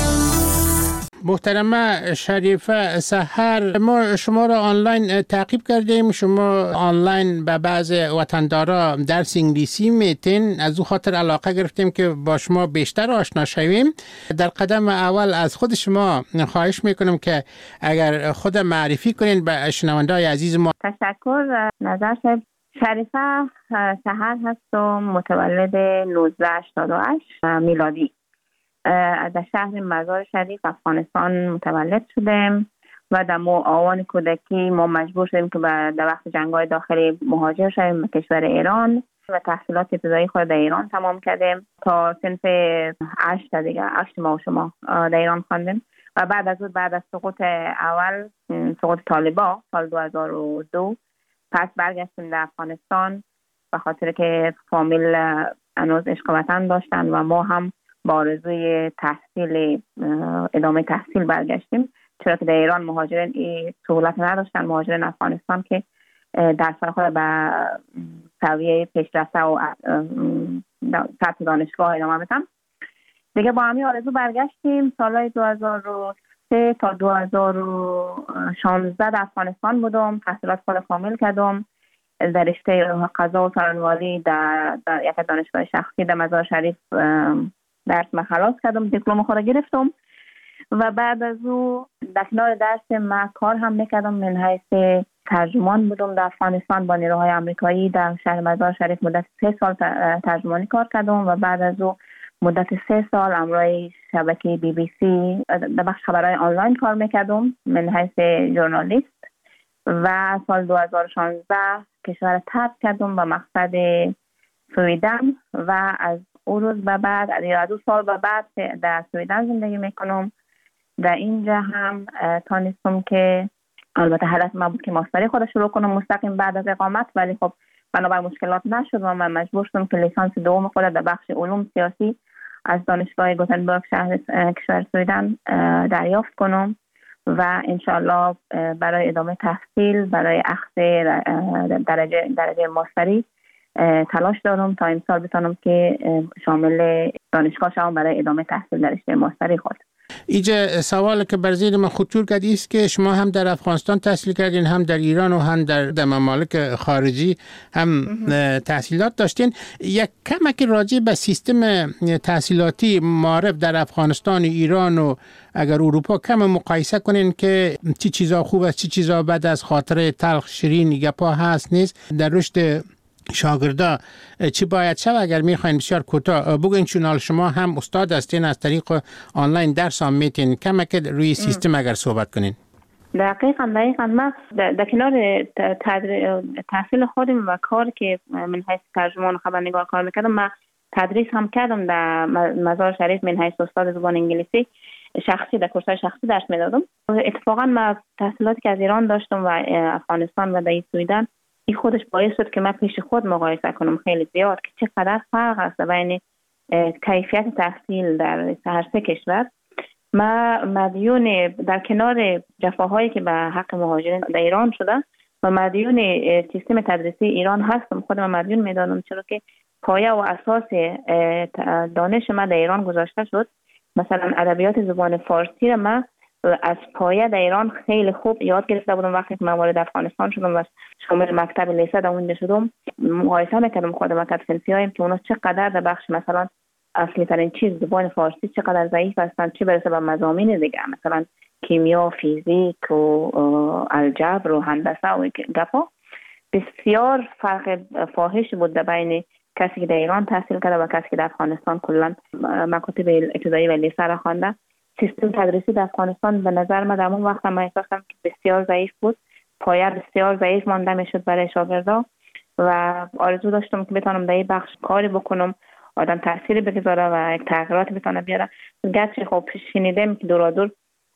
محترمه شریفه سحر، ما شما را آنلاین تعقیب کردیم. شما آنلاین به بعض وطندارا درس انگلیسی میتین، از او خاطر علاقه گرفتیم که با شما بیشتر آشنا شویم. در قدم اول از خود شما خواهش میکنم که اگر خود معرفی کنین به شنونده‌های عزیز ما.
تشکر. نظر شریفه سحر هستم، متولد نوزده هشتاد و هشت میلادی. در شهر مزار شریف افغانستان متولد شدیم و در آوان کودکی ما مجبور شدیم که در وقت جنگ‌های داخلی مهاجر شدیم به کشور ایران و تحصیلات ابتدایی خود در ایران تمام کردیم تا صنف هشت دیگه هشت ما و شما در ایران خواندیم و بعد از اون بعد از سقوط اول سقوط طالبا سال دو هزار و دو پس برگشتیم در افغانستان به خاطر که فامیل هنوز عشق وطن داشتن و ما هم با آرزوی تحصیل ادامه تحصیل برگشتیم، چرا که در ایران مهاجرین این سهولت نداشتن. مهاجرین افغانستان که درس خود به سویه پیشرفته و سطح دانشگاه ادامه بدن دیگه. با همین آرزو برگشتیم. سالهای دو هزار و سه تا دو هزار و شانزده در افغانستان بودم، تحصیلات خود کامل کردم در رشته قضا و سرانوالی در, در یک دانشگاه شخصی در مزار شریف درس ما خلاص کردم، دیپلم خود گرفتم و بعد از او در کنار درس ما کار هم میکردم. من حیث ترجمان بودم در افغانستان با نیروهای آمریکایی در شهر مزار شریف مدت سه سال ترجمانی کار کردم و بعد از او مدت سه سال امروی شبکه بی بی سی در بخش خبرهای آنلاین کار میکردم من حیث ژورنالیست و سال دو هزار و شانزده کشور ترک کردم به مقصد سویدن و از او روز به بعد از دو سال به بعد در سویدن زندگی میکنم. در اینجا هم تانستم که البته حالت ما بود که ماستری خود شروع کنم مستقیم بعد از اقامت، ولی خب بنابر مشکلات نشد و من مجبور شدم که لیسانس دوم خود در بخش علوم سیاسی از دانشگاه گوتنبرگ شهر کشور سویدن دریافت کنم و انشالله برای ادامه تحصیل برای اخذ درجه درجه ماستری تلاش دارم تا امسال بتونم که شامل دانشگاه شوم برای ادامه تحصیل در رشته ماستری خود.
اینجا سوال که بر ذهن من خطور کرد است که شما هم در افغانستان تحصیل کردین، هم در ایران و هم در, در ممالک خارجی هم تحصیلات داشتین. یک کمک راجع به سیستم تحصیلاتی معرف در افغانستان، ایران و اگر اروپا کم مقایسه کنین که چی چیزا خوب است چی چیزا بد است، خاطره تلخ شیرین گپا هست نیست در رشد شاگردا چی باید شد؟ اگر میخواین بسیار کوتاه بگین، چون شما هم استاد هستین از طریق آنلاین درس هم میتین کمک روی سیستم اگر صحبت کنین.
دقیقاً دقیقاً ما در کنار تحصیل خودم و کار که من حیث ترجمان و خبرنگار کار میکردم، ما تدریس هم کردم در مزار شریف من حیث استاد زبان انگلیسی شخصی در کورس‌های شخصی درس میدادم. اتفاقاً ما تحصیلاتی که از ایران داشتم و افغانستان و در سویدن این خودش باعث شد که من پیش خود مقایسه کنم خیلی زیاد که چقدر فرق است بین کیفیت تحصیل در هر سه کشور. ما مدیون در کنار جفاهایی که به حق مهاجرین در ایران شده و مدیون سیستم تدریسی ایران هستم. خودم مدیون میدانم چرا که پایه و اساس دانش من در ایران گذاشته شد. مثلا ادبیات زبان فارسی را من از پایه در ایران خیلی خوب یاد گرفته بودم. وقتی که من وارد افغانستان شدم و شامل مکتب لیسه در اونجا شدم، مقایسه میکردم خودم و کدفنسی هایم که اونا چقدر در بخش مثلا اصلی ترین چیز زبان فارسی چقدر ضعیف هستن، چه برسه به مضامین دیگه مثلا کیمیا، فیزیک و الجبر و هندسه و گپا. بسیار فرق فاحش بود در بین کسی که در ایران تحصیل کرده و کسی که در افغانستان کلا مکاتب ابتدایی و لیسه را خوانده. سیستم تدریسی در افغانستان به نظر من در اون وقت من احساس کردم که بسیار ضعیف بود، پایه بسیار ضعیف مانده میشد برای شاگردا و آرزو داشتم که بتونم در این بخش کاری بکنم، آدم تأثیری بگذاره و یک تغییرات بتونه بیاره. گرچه خب شنیدم که دورادور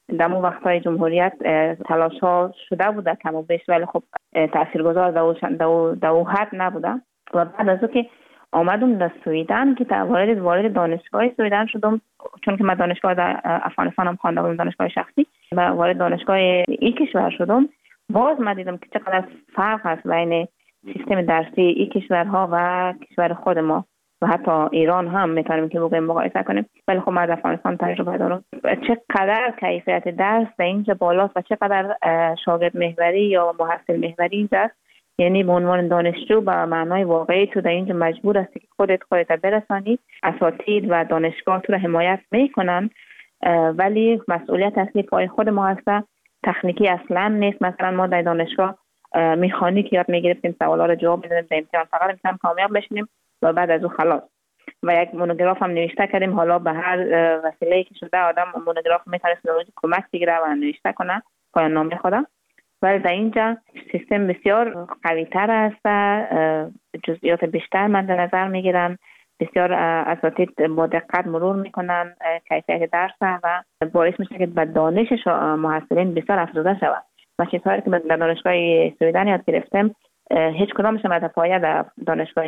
در اون وقتهای جمهوریت تلاش ها شده بوده کم و بیش، ولی خب تاثیرگذار در اون حد نبوده. و بعد از اون که آمدم در سویدن که وارد وارد دانشگاه سویدن شدم، چون که من دانشگاه در افغانستان هم خوانده بودم، دانشگاه شخصی، و وارد دانشگاه این کشور شدم. باز من دیدم که چقدر فرق هست بین سیستم درسی این کشورها و کشور خود ما و حتی ایران هم میتونیم که بگیم مقایسه کنیم. ولی خب من در افغانستان تجربه دارم چقدر کیفیت درس در اینجا بالاست و چقدر شاگرد محوری یا محصل محوری اینجا، یعنی به عنوان دانشجو به معنای واقعی تو در اینجا مجبور هستی که خودت خودت برسانی. اساتید و دانشگاه تو رو حمایت میکنن، ولی مسئولیت اصلی پای خود ما هست. تکنیکی اصلا نیست. مثلا ما در دانشگاه مکانیک یاد میگرفتیم، سوالا رو جواب میدادیم، در امتحان فقط امتحان کامیاب بشیم و بعد از اون خلاص. و یک مونوگراف هم نوشته کردیم. حالا به هر وسیله‌ای که شده آدم مونوگراف میتونه کمک بگیره و نوشته کنه پایان نامه خودم. ولی در اینجا سیستم بسیار قوی تر است، جزئیات بیشتر من در نظر میگیرن، بسیار اساتید با دقت مرور میکنن کیفیت درس و باعث میشه که به دانش محصلین بسیار افزوده شود. و چیزهایی که در دانشگاه سویدن یاد گرفتم هیچ کدامش در پایه در دانشگاه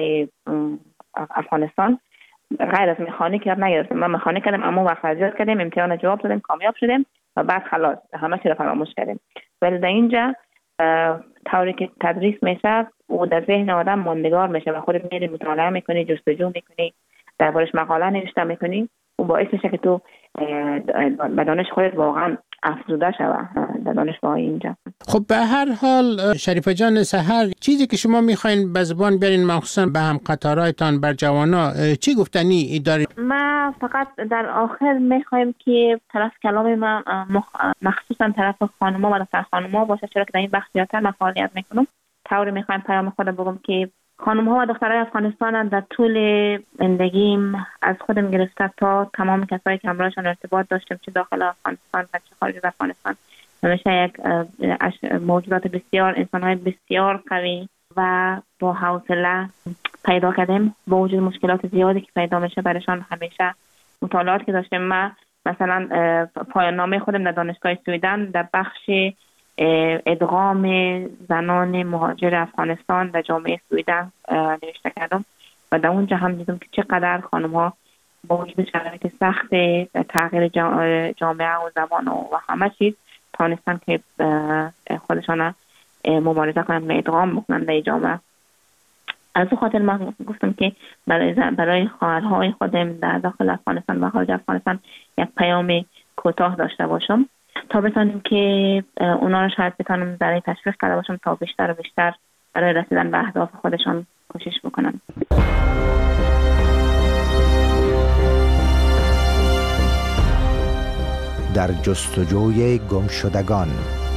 افغانستان غیر از مکانیک یاد نگرفتم. من مکانیک کردم، اما وقت یاد کردیم، امتحان جواب دادیم، کامیاب شدیم و بعد خلاص همه چی رو فراموش کردیم. ولی در اینجا طوری که تدریس میشه و در ذهن آدم ماندگار میشه و خودت میری مطالعه میکنی، جستجو میکنی، دربارش مقاله نوشته میکنی و باعث میشه که تو به دانش خودت واقعا افزوده شود در دانشگاه اینجا.
خب به هر حال شریفه جان سحر، چیزی که شما میخواین به زبان بیارین مخصوصا به هم قطارایتان بر جوانا چی گفتنی دارید؟
ما فقط در آخر میخوایم که طرف کلام ما مخصوصا طرف خانم‌ها و دختر خانم‌ها باشه، چرا که در این بخش زیادتر من فعالیت میکنم. طوری میخوایم پیام خود بگم که خانم‌ها و دخترای افغانستان در طول زندگیم از خودم گرفته تا تمام کسایی که همراهشان ارتباط داشتم، چه داخل افغانستان و چه خارج از افغانستان، همیشه یک موجودات بسیار، انسان‌های بسیار قوی و با حوصله پیدا کردیم. با وجود مشکلات زیادی که پیدا میشه برایشان، همیشه مطالعات که داشتم، ما مثلا پایان نامه خودم در دانشگاه سویدن در بخش ادغام زنان مهاجر افغانستان در جامعه سویدن نوشته کردم و در اونجا هم دیدم که چقدر خانم‌ها با وجود شرایط سخت تغییر جامعه و زبان و همه چیز تانستن که خودشان مبارزه کنند و ادغام بکنند در جامعه. از اون خاطر من گفتم که برای برای خواهرهای خودم در داخل افغانستان و خارج افغانستان یک پیام کوتاه داشته باشم تا بتونیم که اونا رو شاید بتونم برای تشویق کرده باشم تا بیشتر و بیشتر برای رسیدن به اهداف خودشان کوشش بکنن.
در جستجوی گمشدگان.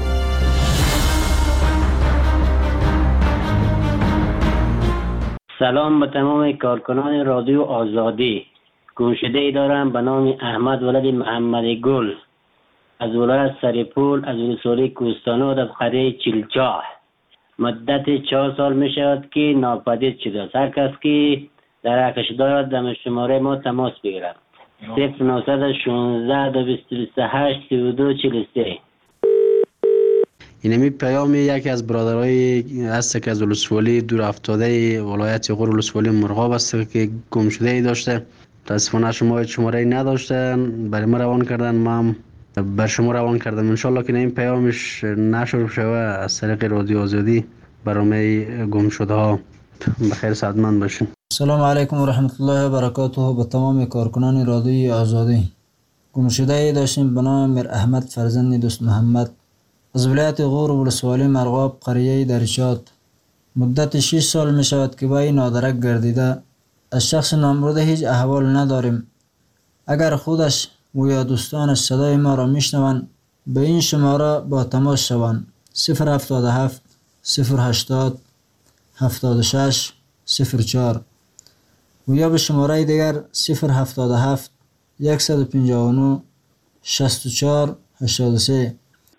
سلام به تمام کارکنان رادیو آزادی. گمشده ای دارم به نام احمد ولد محمد گل از ولایت سریپول از ولسوالی کوهستانات از قریه چیلچاه. مدت چهار سال می شود که ناپدید شده است. هر کس که در حقش دارد در شماره ما تماس بگیرد. صفر نهصد شانزده دو بیست و هشت سی و دو چهل و سه.
اینمی پیام یکی از برادرای هست که از ولسوالی دور افتاده ولایت غور ولسوالی مرغاب است که گم شده ای داشته. متاسفانه شما شماره نداشتن، برای ما روان کردن، ما هم بر شما روان کردم. انشالله که این پیامش نشر شوه از طریق رادیو آزادی برای گم شده ها. بخیر سعادتمند باشین.
سلام علیکم و رحمت الله و برکاته به تمام کارکنان رادیوی آزادی. گم شده ای داشتیم به نام میر احمد فرزند دوست محمد از ولایت غور ولسوالی مرغاب قریه درشات. مدت شش سال می شود که با این نادرک گردیده. از شخص نامبرده هیچ احوال نداریم. اگر خودش و یا دوستانش صدای ما را میشنوند به این شماره با تماس شوند: صفر هفتاد و هفت صفر هشتاد هفتاد و شش صفر چهار و یا به شماره دیگر صفر هفتاد و هفت صد و پنجاه و نه شصت و چهار هشتاد و سه.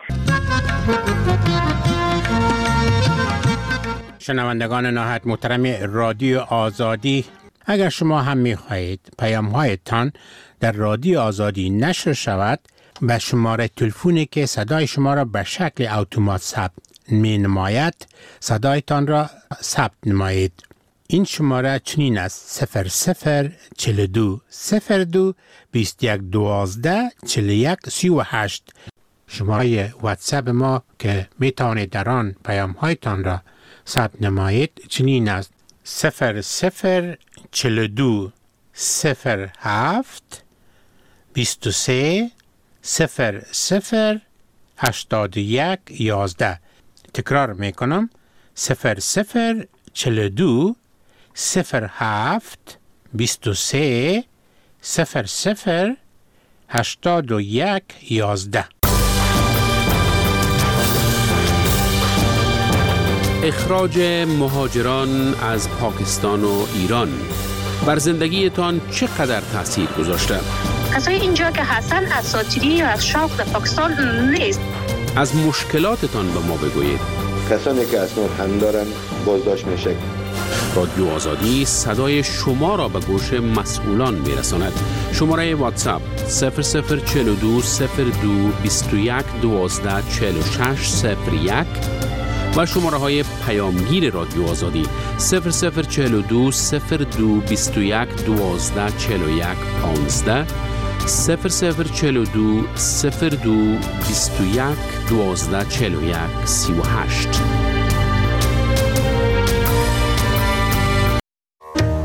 شنوندگان نهایت محترم رادیو آزادی، اگر شما هم می‌خواهید پیام‌هایتان در رادیو آزادی نشر شود به شماره تلفنی که صدای شما را به شکل اتومات ثبت می نماید صدایتان را ثبت نمایید. این شماره چنین است: صفر صفر چهل و دو صفر دو بیست و یک دوازده چهل و یک سی و هشت. شماره واتساپ ما که می توانید در آن پیام هایتان را ثبت نمایید چنین است: صفر صفر چهل و دو صفر هفت بیست و سه صفر صفر هشتاد و یک یازده. تکرار می کنم: صفر صفر چهل و دو صفر هفت بیست و سه صفر صفر هشتاد و یک یازده.
اخراج مهاجران از پاکستان و ایران بر زندگیتان چقدر تاثیر گذاشته؟
کسای اینجا که هستن اساطیری و از شوق در پاکستان نیست.
از مشکلاتتان به ما بگویید.
کسانی که اسناد هم دارن بازداشت میشه.
رادیو آزادی صدای شما را به گوش مسئولان میرساند. شماره واتساپ صفر صفر چهل و دو صفر دو بیست و یک دوازده چهل و شش صفر یک و شماره های پیامگیر رادیو آزادی صفر صفر چهل و دو صفر دو بیست و یک دوازده چهل و یک پانزده صفر صفر چهل و دو صفر دو بیست و یک دوازده چهل و یک سی و هشت.